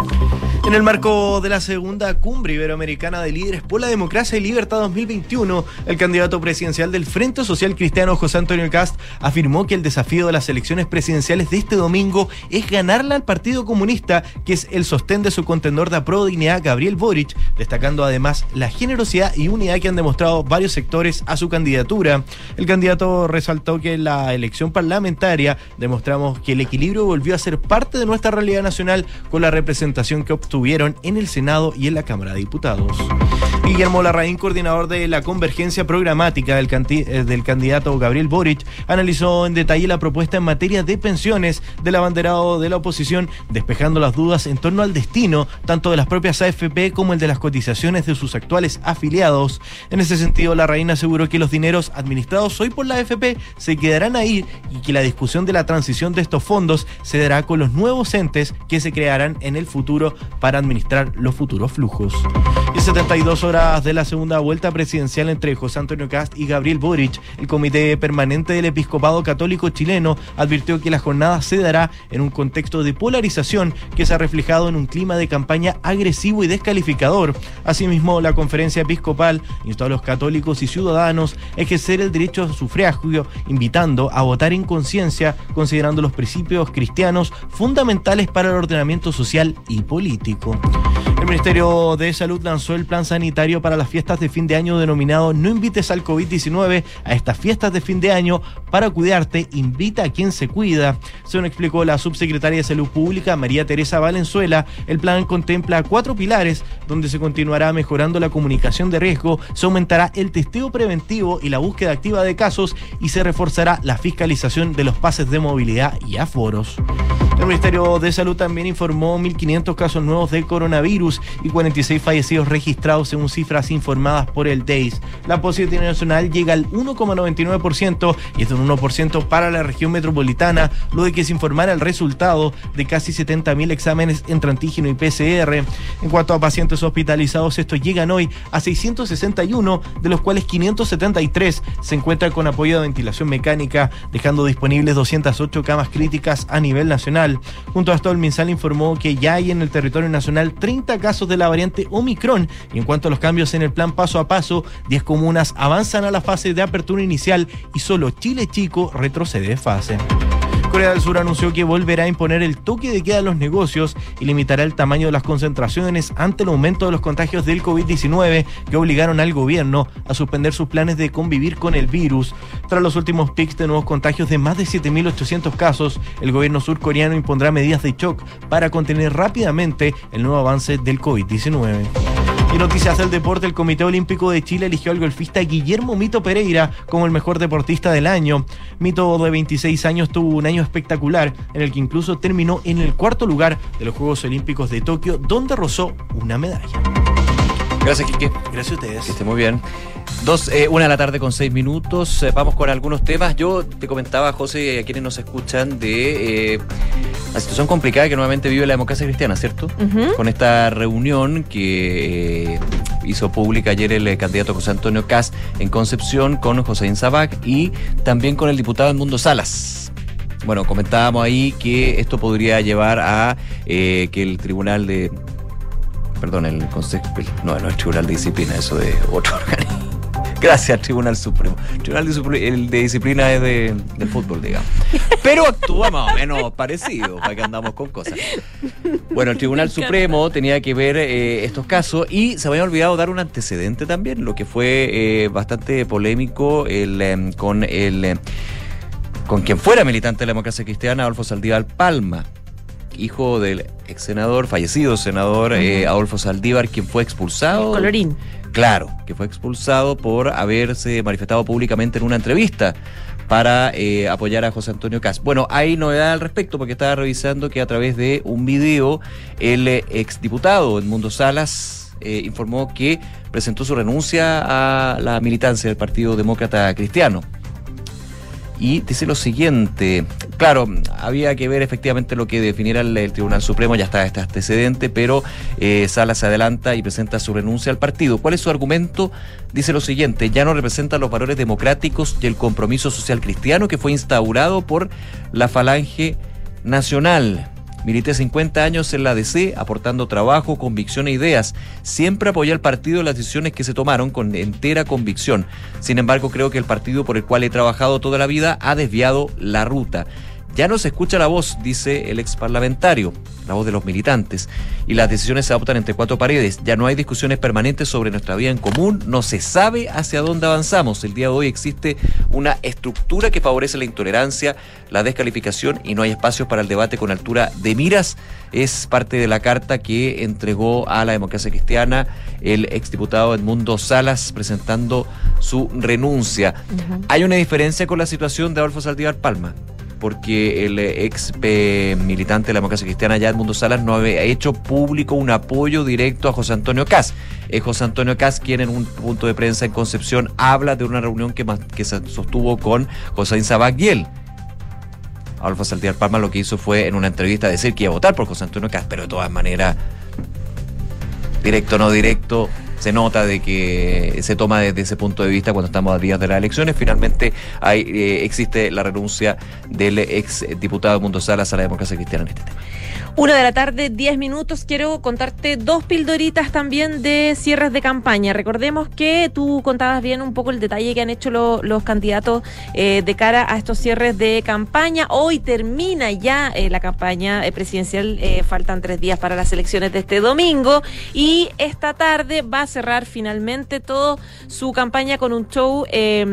Speaker 4: En el marco de la segunda cumbre iberoamericana de líderes por la democracia y libertad dos mil veintiuno, el candidato presidencial del Frente Social Cristiano, José Antonio Kast, afirmó que el desafío de las elecciones presidenciales de este domingo es ganarla al Partido Comunista, que es el sostén de su contendor de Apruebo Dignidad, Gabriel Boric, destacando además la generosidad y unidad que han demostrado varios sectores a su candidatura. El candidato resaltó que en la elección parlamentaria demostramos que el equilibrio volvió a ser parte de nuestra realidad nacional con la representación que obtuvieron en el Senado y en la Cámara de Diputados. Guillermo Larraín, coordinador de la convergencia programática del, canti- del candidato Gabriel Boric, analizó en detalle la propuesta en materia de pensiones del abanderado de la oposición, despejando las dudas en torno al destino tanto de las propias A F P como el de las cotizaciones de sus actuales afiliados. En ese sentido, Larraín aseguró que los dineros administrados hoy por la A F P se quedarán ahí y que la discusión de la transición de estos fondos se dará con los nuevos entes que se crearán en el futuro para administrar los futuros flujos. Y setenta y dos horas de la segunda vuelta presidencial entre José Antonio Kast y Gabriel Boric, el Comité Permanente del Episcopado Católico Chileno advirtió que la jornada se dará en un contexto de polarización que se ha reflejado en un clima de campaña agresivo y descalificador. Asimismo, la conferencia episcopal instó a los católicos y ciudadanos a ejercer el derecho a sufragio, invitando a votar en conciencia, considerando los principios cristianos fundamentales para el ordenamiento social y político. El Ministerio de Salud lanzó el plan sanitario para las fiestas de fin de año denominado No invites al COVID diecinueve a estas fiestas de fin de año. Para cuidarte, invita a quien se cuida. Según explicó la subsecretaria de Salud Pública, María Teresa Valenzuela, el plan contempla cuatro pilares, donde se continuará mejorando la comunicación de riesgo, se aumentará el testeo preventivo y la búsqueda activa de casos y se reforzará la fiscalización de los pases de movilidad y aforos. El Ministerio de Salud también informó mil quinientos casos nuevos de coronavirus y cuarenta y seis fallecidos registrados según cifras informadas por el D E I S. La positividad nacional llega al uno coma noventa y nueve por ciento y es de un uno por ciento para la región metropolitana, luego de que se informara el resultado de casi setenta mil exámenes entre antígeno y P C R. En cuanto a pacientes hospitalizados, estos llegan hoy a seiscientos sesenta y uno, de los cuales quinientos setenta y tres se encuentran con apoyo de ventilación mecánica, dejando disponibles doscientas ocho camas críticas a nivel nacional. Junto a esto, el MinSal informó que ya hay en el territorio nacional treinta casos de la variante Omicron, y en cuanto a los cambios en el plan paso a paso, diez comunas avanzan a la fase de apertura inicial y solo Chile Chico retrocede de fase. Corea del Sur anunció que volverá a imponer el toque de queda en los negocios y limitará el tamaño de las concentraciones ante el aumento de los contagios del COVID diecinueve que obligaron al gobierno a suspender sus planes de convivir con el virus. Tras los últimos pics de nuevos contagios de más de siete mil ochocientos casos, el gobierno surcoreano impondrá medidas de shock para contener rápidamente el nuevo avance del COVID diecinueve. Y noticias del deporte, el Comité Olímpico de Chile eligió al golfista Guillermo Mito Pereira como el mejor deportista del año. Mito, de veintiséis años, tuvo un año espectacular, en el que incluso terminó en el cuarto lugar de los Juegos Olímpicos de Tokio, donde rozó una medalla.
Speaker 3: Gracias, Quique.
Speaker 4: Gracias a ustedes.
Speaker 3: Que esté muy bien. Dos, eh, una de la tarde con seis minutos. Eh, vamos con algunos temas. Yo te comentaba, José, a quienes nos escuchan, de eh, la situación complicada que nuevamente vive la democracia cristiana, ¿cierto? Uh-huh. Con esta reunión que eh, hizo pública ayer el candidato José Antonio Kast en Concepción con Hossein Sabac y también con el diputado Edmundo Salas. Bueno, comentábamos ahí que esto podría llevar a eh, que el tribunal de... Perdón, el Consejo... No, no es Tribunal de Disciplina, eso de otro organismo. Gracias, Tribunal Supremo. Tribunal de, Supre- el de Disciplina es de, de fútbol, digamos. Pero actúa más o menos parecido, para que andamos con cosas. Bueno, el Tribunal Supremo tenía que ver eh, estos casos y se me había olvidado dar un antecedente también, lo que fue eh, bastante polémico el, eh, con el eh, con quien fuera militante de la democracia cristiana, Adolfo Saldívar Palma, hijo del ex senador, fallecido senador uh-huh. eh, Adolfo Saldívar, quien fue expulsado.
Speaker 2: El colorín.
Speaker 3: Claro, que fue expulsado por haberse manifestado públicamente en una entrevista para eh, apoyar a José Antonio Kast. Bueno, hay novedad al respecto porque estaba revisando que a través de un video el eh, exdiputado Edmundo Salas eh, informó que presentó su renuncia a la militancia del Partido Demócrata Cristiano. y dice lo siguiente. Claro, había que ver efectivamente lo que definiera el, el Tribunal Supremo, ya está este antecedente, pero eh, Salas se adelanta y presenta su renuncia al partido. ¿Cuál es su argumento? Dice lo siguiente: ya no representa los valores democráticos y el compromiso social cristiano que fue instaurado por la Falange Nacional. Milité cincuenta años en la D C, aportando trabajo, convicción e ideas. Siempre apoyé al partido en las decisiones que se tomaron con entera convicción. Sin embargo, creo que el partido por el cual he trabajado toda la vida ha desviado la ruta. Ya no se escucha la voz, dice el ex parlamentario, la voz de los militantes, y las decisiones se adoptan entre cuatro paredes. Ya no hay discusiones permanentes sobre nuestra vida en común, no se sabe hacia dónde avanzamos. El día de hoy existe una estructura que favorece la intolerancia, la descalificación, y no hay espacios para el debate con altura de miras. Es parte de la carta que entregó a la Democracia Cristiana el exdiputado Edmundo Salas presentando su renuncia. Uh-huh. Hay una diferencia con la situación de Adolfo Saldívar Palma, porque el ex eh, militante de la Democracia Cristiana, ya Edmundo Salas, no había hecho público un apoyo directo a José Antonio Kast. Es José Antonio Kast quien en un punto de prensa en Concepción habla de una reunión que, que se sostuvo con José Sabac y él. Adolfo Saldívar Palma lo que hizo fue en una entrevista decir que iba a votar por José Antonio Kast, pero de todas maneras, directo o no directo, se nota de que se toma desde ese punto de vista cuando estamos a días de las elecciones. Finalmente hay, eh, existe la renuncia del ex diputado Edmundo Salas a la Democracia Cristiana en este tema.
Speaker 2: Una de la tarde, diez minutos. Quiero contarte dos pildoritas también de cierres de campaña. Recordemos que tú contabas bien un poco el detalle que han hecho lo, los candidatos eh, de cara a estos cierres de campaña. Hoy termina ya eh, la campaña eh, presidencial. Eh, faltan tres días para las elecciones de este domingo. Y esta tarde va a cerrar finalmente toda su campaña con un show eh,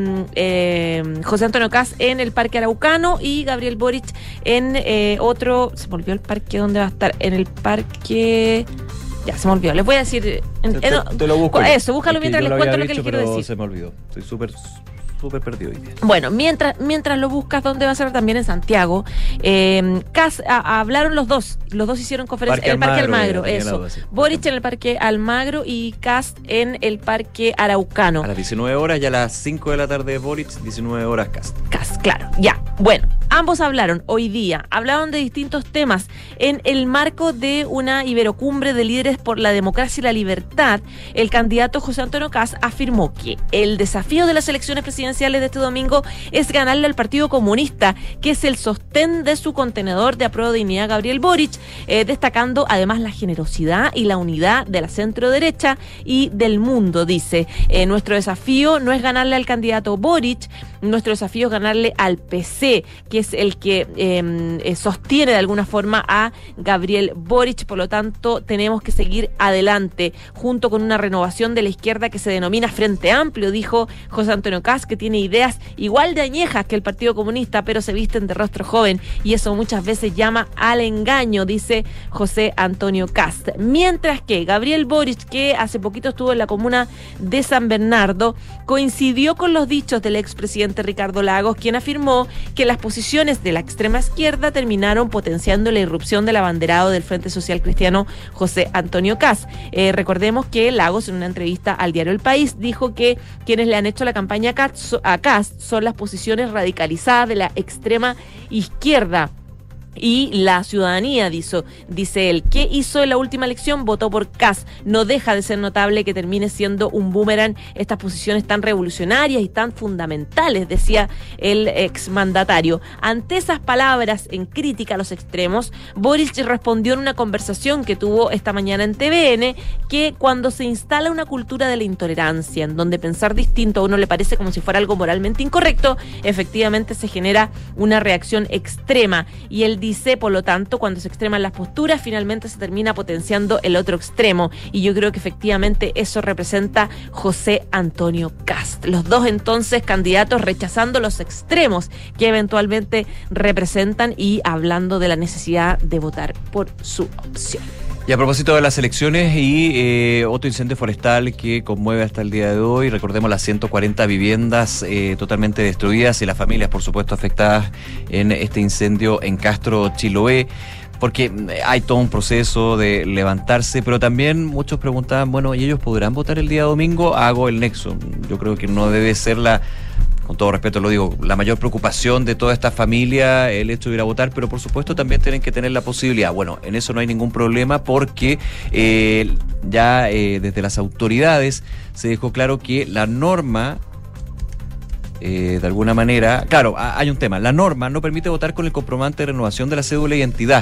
Speaker 2: eh, José Antonio Kast en el Parque Araucano y Gabriel Boric en eh, otro... Se me olvidó el parque donde va a estar, en el parque... Ya, se me olvidó, les voy a decir... En,
Speaker 3: te,
Speaker 2: en,
Speaker 3: te lo busco.
Speaker 2: Eso, búscalo
Speaker 3: es
Speaker 2: mientras les
Speaker 3: lo
Speaker 2: cuento lo
Speaker 3: dicho,
Speaker 2: que les quiero decir.
Speaker 3: Se me olvidó, estoy súper... súper perdido hoy día.
Speaker 2: Bueno, mientras mientras lo buscas, ¿dónde va a ser? También en Santiago. Eh, Kast, a, a, hablaron los dos. Los dos hicieron conferencia en el Parque Almagro. Almagro eso. Duda, sí. Boric en el Parque Almagro y Kast en el Parque Araucano.
Speaker 3: A las diecinueve horas, ya a las cinco de la tarde Boric, diecinueve horas Kast.
Speaker 2: Kast, claro. Ya, bueno. Ambos hablaron hoy día, hablaron de distintos temas en el marco de una iberocumbre de líderes por la democracia y la libertad. El candidato José Antonio Kast afirmó que el desafío de las elecciones presidenciales de este domingo es ganarle al Partido Comunista, que es el sostén de su contenedor de apruebo de dignidad Gabriel Boric, eh, destacando además la generosidad y la unidad de la centro derecha y del mundo. Dice, eh, nuestro desafío no es ganarle al candidato Boric, nuestro desafío es ganarle al P C, que es el que eh, sostiene de alguna forma a Gabriel Boric. Por lo tanto, tenemos que seguir adelante junto con una renovación de la izquierda que se denomina Frente Amplio, dijo José Antonio Kast, que tiene ideas igual de añejas que el Partido Comunista, pero se visten de rostro joven y eso muchas veces llama al engaño, dice José Antonio Kast. Mientras que Gabriel Boric, que hace poquito estuvo en la comuna de San Bernardo, coincidió con los dichos del expresidente Ricardo Lagos, quien afirmó que las posiciones de la extrema izquierda terminaron potenciando la irrupción del abanderado del Frente Social Cristiano José Antonio Kast. Eh, recordemos que Lagos, en una entrevista al diario El País, dijo que quienes le han hecho la campaña a Kast son las posiciones radicalizadas de la extrema izquierda. Y la ciudadanía, dice, dice él, ¿qué hizo en la última elección? Votó por Kast. No deja de ser notable que termine siendo un boomerang estas posiciones tan revolucionarias y tan fundamentales, decía el exmandatario. Ante esas palabras en crítica a los extremos, Boric respondió en una conversación que tuvo esta mañana en T V N que cuando se instala una cultura de la intolerancia, en donde pensar distinto a uno le parece como si fuera algo moralmente incorrecto, efectivamente se genera una reacción extrema. Y él dice, por lo tanto, cuando se extreman las posturas, finalmente se termina potenciando el otro extremo. Y yo creo que efectivamente eso representa José Antonio Kast. Los dos entonces candidatos rechazando los extremos que eventualmente representan y hablando de la necesidad de votar por su opción.
Speaker 3: Y a propósito de las elecciones y eh, otro incendio forestal que conmueve hasta el día de hoy, recordemos las ciento cuarenta viviendas eh, totalmente destruidas y las familias, por supuesto, afectadas en este incendio en Castro, Chiloé, porque hay todo un proceso de levantarse, pero también muchos preguntaban, bueno, ¿y ellos podrán votar el día domingo? Hago el nexo. Yo creo que no debe ser la con todo respeto lo digo, la mayor preocupación de toda esta familia, el hecho de ir a votar, pero por supuesto también tienen que tener la posibilidad. Bueno, en eso no hay ningún problema porque eh, ya eh, desde las autoridades se dejó claro que la norma, eh, de alguna manera, claro, hay un tema, la norma no permite votar con el comprobante de renovación de la cédula de identidad,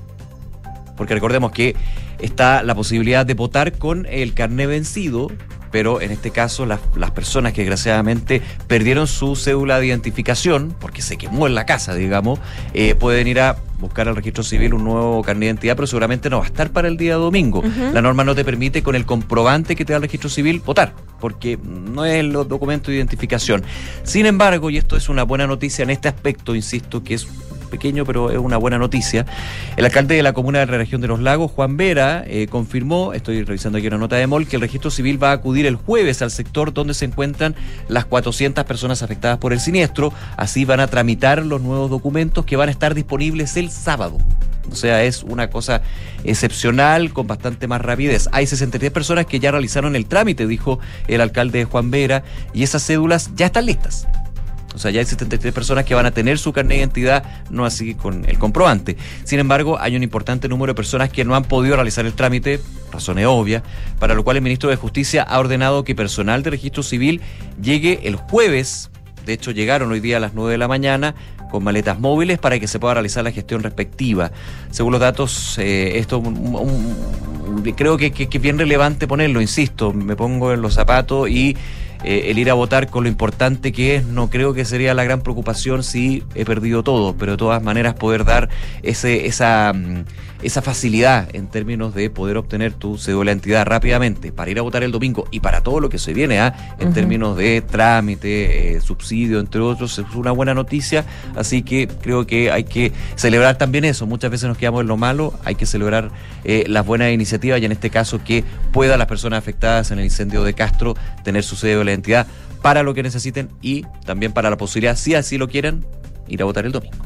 Speaker 3: porque recordemos que está la posibilidad de votar con el carné vencido, pero en este caso las, las personas que desgraciadamente perdieron su cédula de identificación, porque se quemó en la casa, digamos, eh, pueden ir a buscar al registro civil un nuevo carnet de identidad, pero seguramente no va a estar para el día domingo. Uh-huh. La norma no te permite con el comprobante que te da el registro civil votar, porque no es el documento de identificación. Sin embargo, y esto es una buena noticia en este aspecto, insisto, que es pequeño, pero es una buena noticia. El alcalde de la comuna de la región de Los Lagos, Juan Vera, eh, confirmó, estoy revisando aquí una nota de M O L, que el registro civil va a acudir el jueves al sector donde se encuentran las cuatrocientas personas afectadas por el siniestro. Así van a tramitar los nuevos documentos que van a estar disponibles el sábado. O sea, es una cosa excepcional, con bastante más rapidez. Hay sesenta y tres personas que ya realizaron el trámite, dijo el alcalde Juan Vera, y esas cédulas ya están listas. O sea, ya hay setenta y tres personas que van a tener su carnet de identidad, no así con el comprobante. Sin embargo, hay un importante número de personas que no han podido realizar el trámite, razones obvias, para lo cual el ministro de Justicia ha ordenado que personal de registro civil llegue el jueves. De hecho, llegaron hoy día a las nueve de la mañana con maletas móviles para que se pueda realizar la gestión respectiva. Según los datos, eh, esto un, un, un, creo que, que, que es bien relevante ponerlo, insisto, me pongo en los zapatos y Eh, el ir a votar con lo importante que es, no creo que sería la gran preocupación si he perdido todo, pero de todas maneras poder dar ese esa esa facilidad en términos de poder obtener tu cédula de identidad rápidamente para ir a votar el domingo y para todo lo que se viene a ¿eh? en uh-huh. términos de trámite, eh, subsidio, entre otros, es una buena noticia, así que creo que hay que celebrar también eso. Muchas veces nos quedamos en lo malo, hay que celebrar eh, las buenas iniciativas y en este caso que puedan las personas afectadas en el incendio de Castro tener su cédula de identidad para lo que necesiten y también para la posibilidad, si así lo quieren, ir a votar el domingo.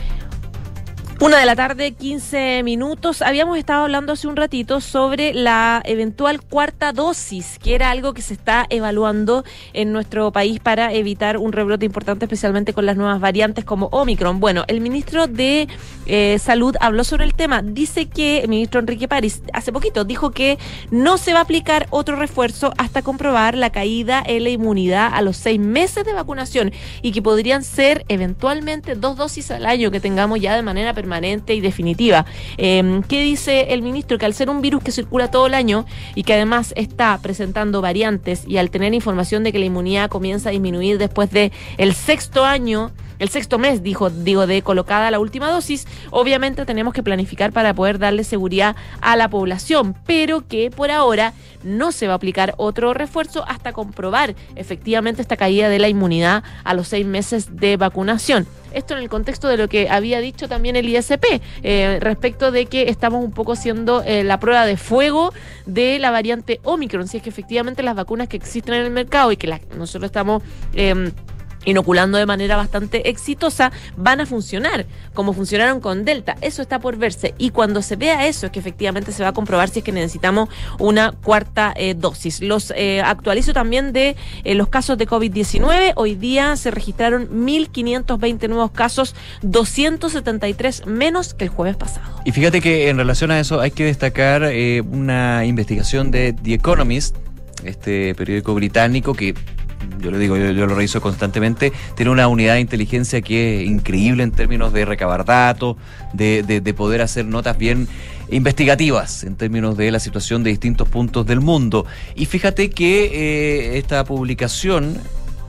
Speaker 2: Una de la tarde, quince minutos. Habíamos estado hablando hace un ratito sobre la eventual cuarta dosis, que era algo que se está evaluando en nuestro país para evitar un rebrote importante, especialmente con las nuevas variantes como Omicron. Bueno, el ministro de eh, Salud habló sobre el tema. Dice que el ministro Enrique París, hace poquito, dijo que no se va a aplicar otro refuerzo hasta comprobar la caída en la inmunidad a los seis meses de vacunación y que podrían ser eventualmente dos dosis al año que tengamos ya de manera permanente permanente y definitiva. Eh, ¿Qué dice el ministro? Que al ser un virus que circula todo el año y que además está presentando variantes y al tener información de que la inmunidad comienza a disminuir después de el sexto año, el sexto mes, dijo, digo, de colocada la última dosis, obviamente tenemos que planificar para poder darle seguridad a la población, pero que por ahora no se va a aplicar otro refuerzo hasta comprobar efectivamente esta caída de la inmunidad a los seis meses de vacunación. Esto en el contexto de lo que había dicho también el I S P, eh, respecto de que estamos un poco haciendo eh, la prueba de fuego de la variante Omicron, si es que efectivamente las vacunas que existen en el mercado y que las, nosotros estamos Eh, inoculando de manera bastante exitosa, van a funcionar como funcionaron con Delta. Eso está por verse y cuando se vea eso es que efectivamente se va a comprobar si es que necesitamos una cuarta eh, dosis. Los eh, actualizo también de eh, los casos de COVID diecinueve. Hoy día se registraron mil quinientos veinte nuevos casos, doscientos setenta y tres menos que el jueves pasado.
Speaker 3: Y fíjate que en relación a eso hay que destacar eh, una investigación de The Economist, este periódico británico que yo le digo, yo, yo lo reviso constantemente, tiene una unidad de inteligencia que es increíble en términos de recabar datos, de, de, de poder hacer notas bien investigativas en términos de la situación de distintos puntos del mundo. Y fíjate que eh, esta publicación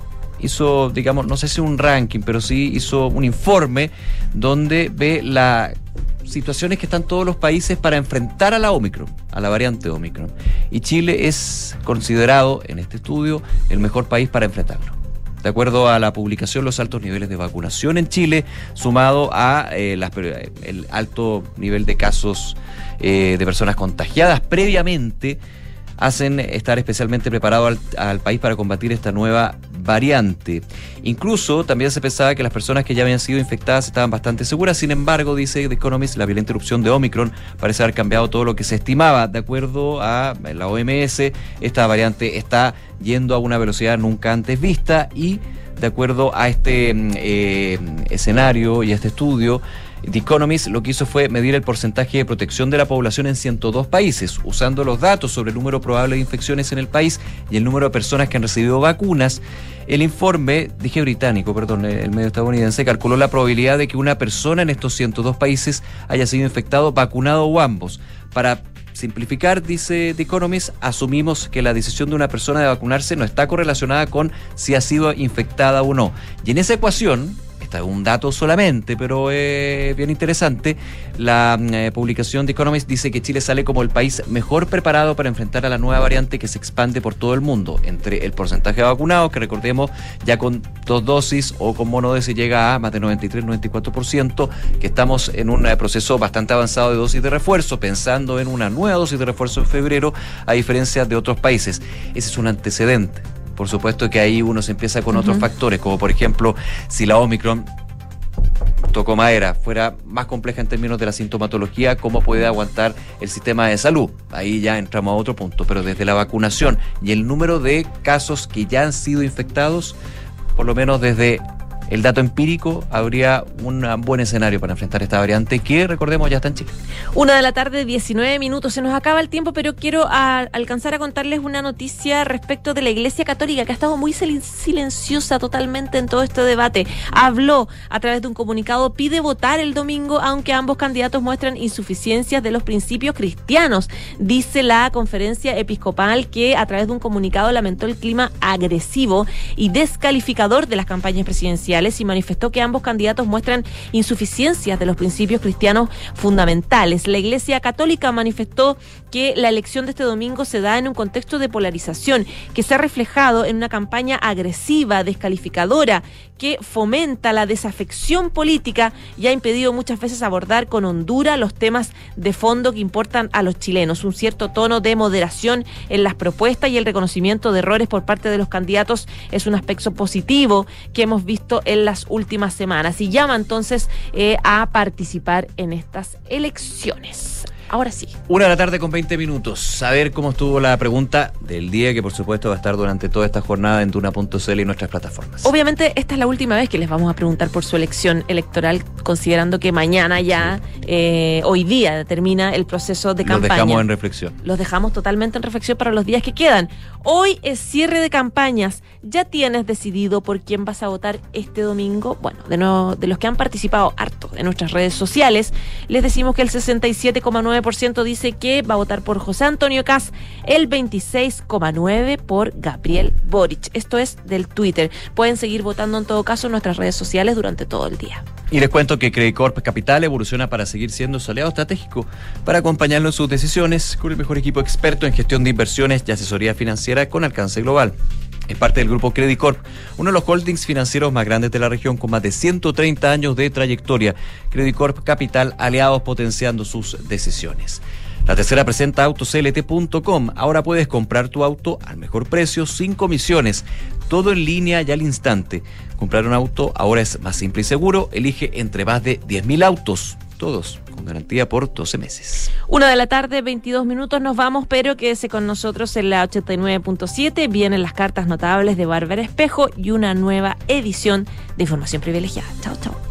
Speaker 3: hizo, digamos, no sé si un ranking, pero sí hizo un informe donde ve la situaciones que están todos los países para enfrentar a la Omicron, a la variante Omicron. Y Chile es considerado en este estudio el mejor país para enfrentarlo. De acuerdo a la publicación, los altos niveles de vacunación en Chile, sumado a eh, las, el alto nivel de casos eh, de personas contagiadas previamente, hacen estar especialmente preparado al, al país para combatir esta nueva variante. Incluso también se pensaba que las personas que ya habían sido infectadas estaban bastante seguras. Sin embargo, dice The Economist, la violenta erupción de Omicron parece haber cambiado todo lo que se estimaba. De acuerdo a la O M S, esta variante está yendo a una velocidad nunca antes vista y de acuerdo a este eh, escenario y a este estudio, The Economist lo que hizo fue medir el porcentaje de protección de la población en ciento dos países, usando los datos sobre el número probable de infecciones en el país y el número de personas que han recibido vacunas. El informe, dije británico, perdón, el medio estadounidense, calculó la probabilidad de que una persona en estos ciento dos países haya sido infectado, vacunado o ambos. Para simplificar, dice The Economist, asumimos que la decisión de una persona de vacunarse no está correlacionada con si ha sido infectada o no. Y en esa ecuación, está un dato solamente, pero es eh, bien interesante, la eh, publicación de Economist dice que Chile sale como el país mejor preparado para enfrentar a la nueva variante que se expande por todo el mundo. Entre el porcentaje de vacunados, que recordemos ya con dos dosis o con monodosis llega a más de noventa y tres, noventa y cuatro por ciento, que estamos en un eh, proceso bastante avanzado de dosis de refuerzo, pensando en una nueva dosis de refuerzo en febrero, a diferencia de otros países. Ese es un antecedente. Por supuesto que ahí uno se empieza con uh-huh. otros factores, como por ejemplo, si la Omicron, tocó madera, fuera más compleja en términos de la sintomatología, ¿cómo puede aguantar el sistema de salud? Ahí ya entramos a otro punto, pero desde la vacunación y el número de casos que ya han sido infectados, por lo menos desde el dato empírico, habría un buen escenario para enfrentar esta variante que, recordemos, ya está en Chile.
Speaker 2: Una de la tarde, diecinueve minutos. Se nos acaba el tiempo, pero quiero a, alcanzar a contarles una noticia respecto de la Iglesia Católica, que ha estado muy silenciosa totalmente en todo este debate. Habló a través de un comunicado, pide votar el domingo, aunque ambos candidatos muestran insuficiencias de los principios cristianos. Dice la conferencia episcopal que a través de un comunicado lamentó el clima agresivo y descalificador de las campañas presidenciales y manifestó que ambos candidatos muestran insuficiencias de los principios cristianos fundamentales. La Iglesia Católica manifestó que la elección de este domingo se da en un contexto de polarización que se ha reflejado en una campaña agresiva, descalificadora, que fomenta la desafección política y ha impedido muchas veces abordar con hondura los temas de fondo que importan a los chilenos. Un cierto tono de moderación en las propuestas y el reconocimiento de errores por parte de los candidatos es un aspecto positivo que hemos visto en las últimas semanas y llama entonces eh, a participar en estas elecciones. Ahora sí.
Speaker 3: Una de la tarde con veinte minutos. A ver cómo estuvo la pregunta del día, que por supuesto va a estar durante toda esta jornada en Duna punto c l y nuestras plataformas.
Speaker 2: Obviamente esta es la última vez que les vamos a preguntar por su elección electoral, considerando que mañana ya, sí. eh, hoy día termina el proceso de campaña. Los
Speaker 3: dejamos en reflexión.
Speaker 2: Los dejamos totalmente en reflexión para los días que quedan. Hoy es cierre de campañas. ¿Ya tienes decidido por quién vas a votar este domingo? Bueno, de nuevo, de los que han participado harto en nuestras redes sociales, les decimos que el sesenta y siete coma nueve por ciento dice que va a votar por José Antonio Kast, el veintiséis coma nueve por ciento por Gabriel Boric. Esto es del Twitter. Pueden seguir votando en todo caso en nuestras redes sociales durante todo el día.
Speaker 3: Y les cuento que Credit Corp Capital evoluciona para seguir siendo su aliado estratégico, para acompañarlo en sus decisiones con el mejor equipo experto en gestión de inversiones y asesoría financiera con alcance global. Es parte del grupo Credit Corp, uno de los holdings financieros más grandes de la región con más de ciento treinta años de trayectoria. Credit Corp Capital, aliados potenciando sus decisiones. La tercera presenta auto c l t punto com. Ahora puedes comprar tu auto al mejor precio, sin comisiones. Todo en línea y al instante. Comprar un auto ahora es más simple y seguro. Elige entre más de diez mil autos. Todos con garantía por doce meses.
Speaker 2: Una de la tarde, veintidós minutos, nos vamos, pero quédese con nosotros en la ochenta y nueve punto siete. Vienen las cartas notables de Bárbara Espejo y una nueva edición de Información Privilegiada. Chao, chao.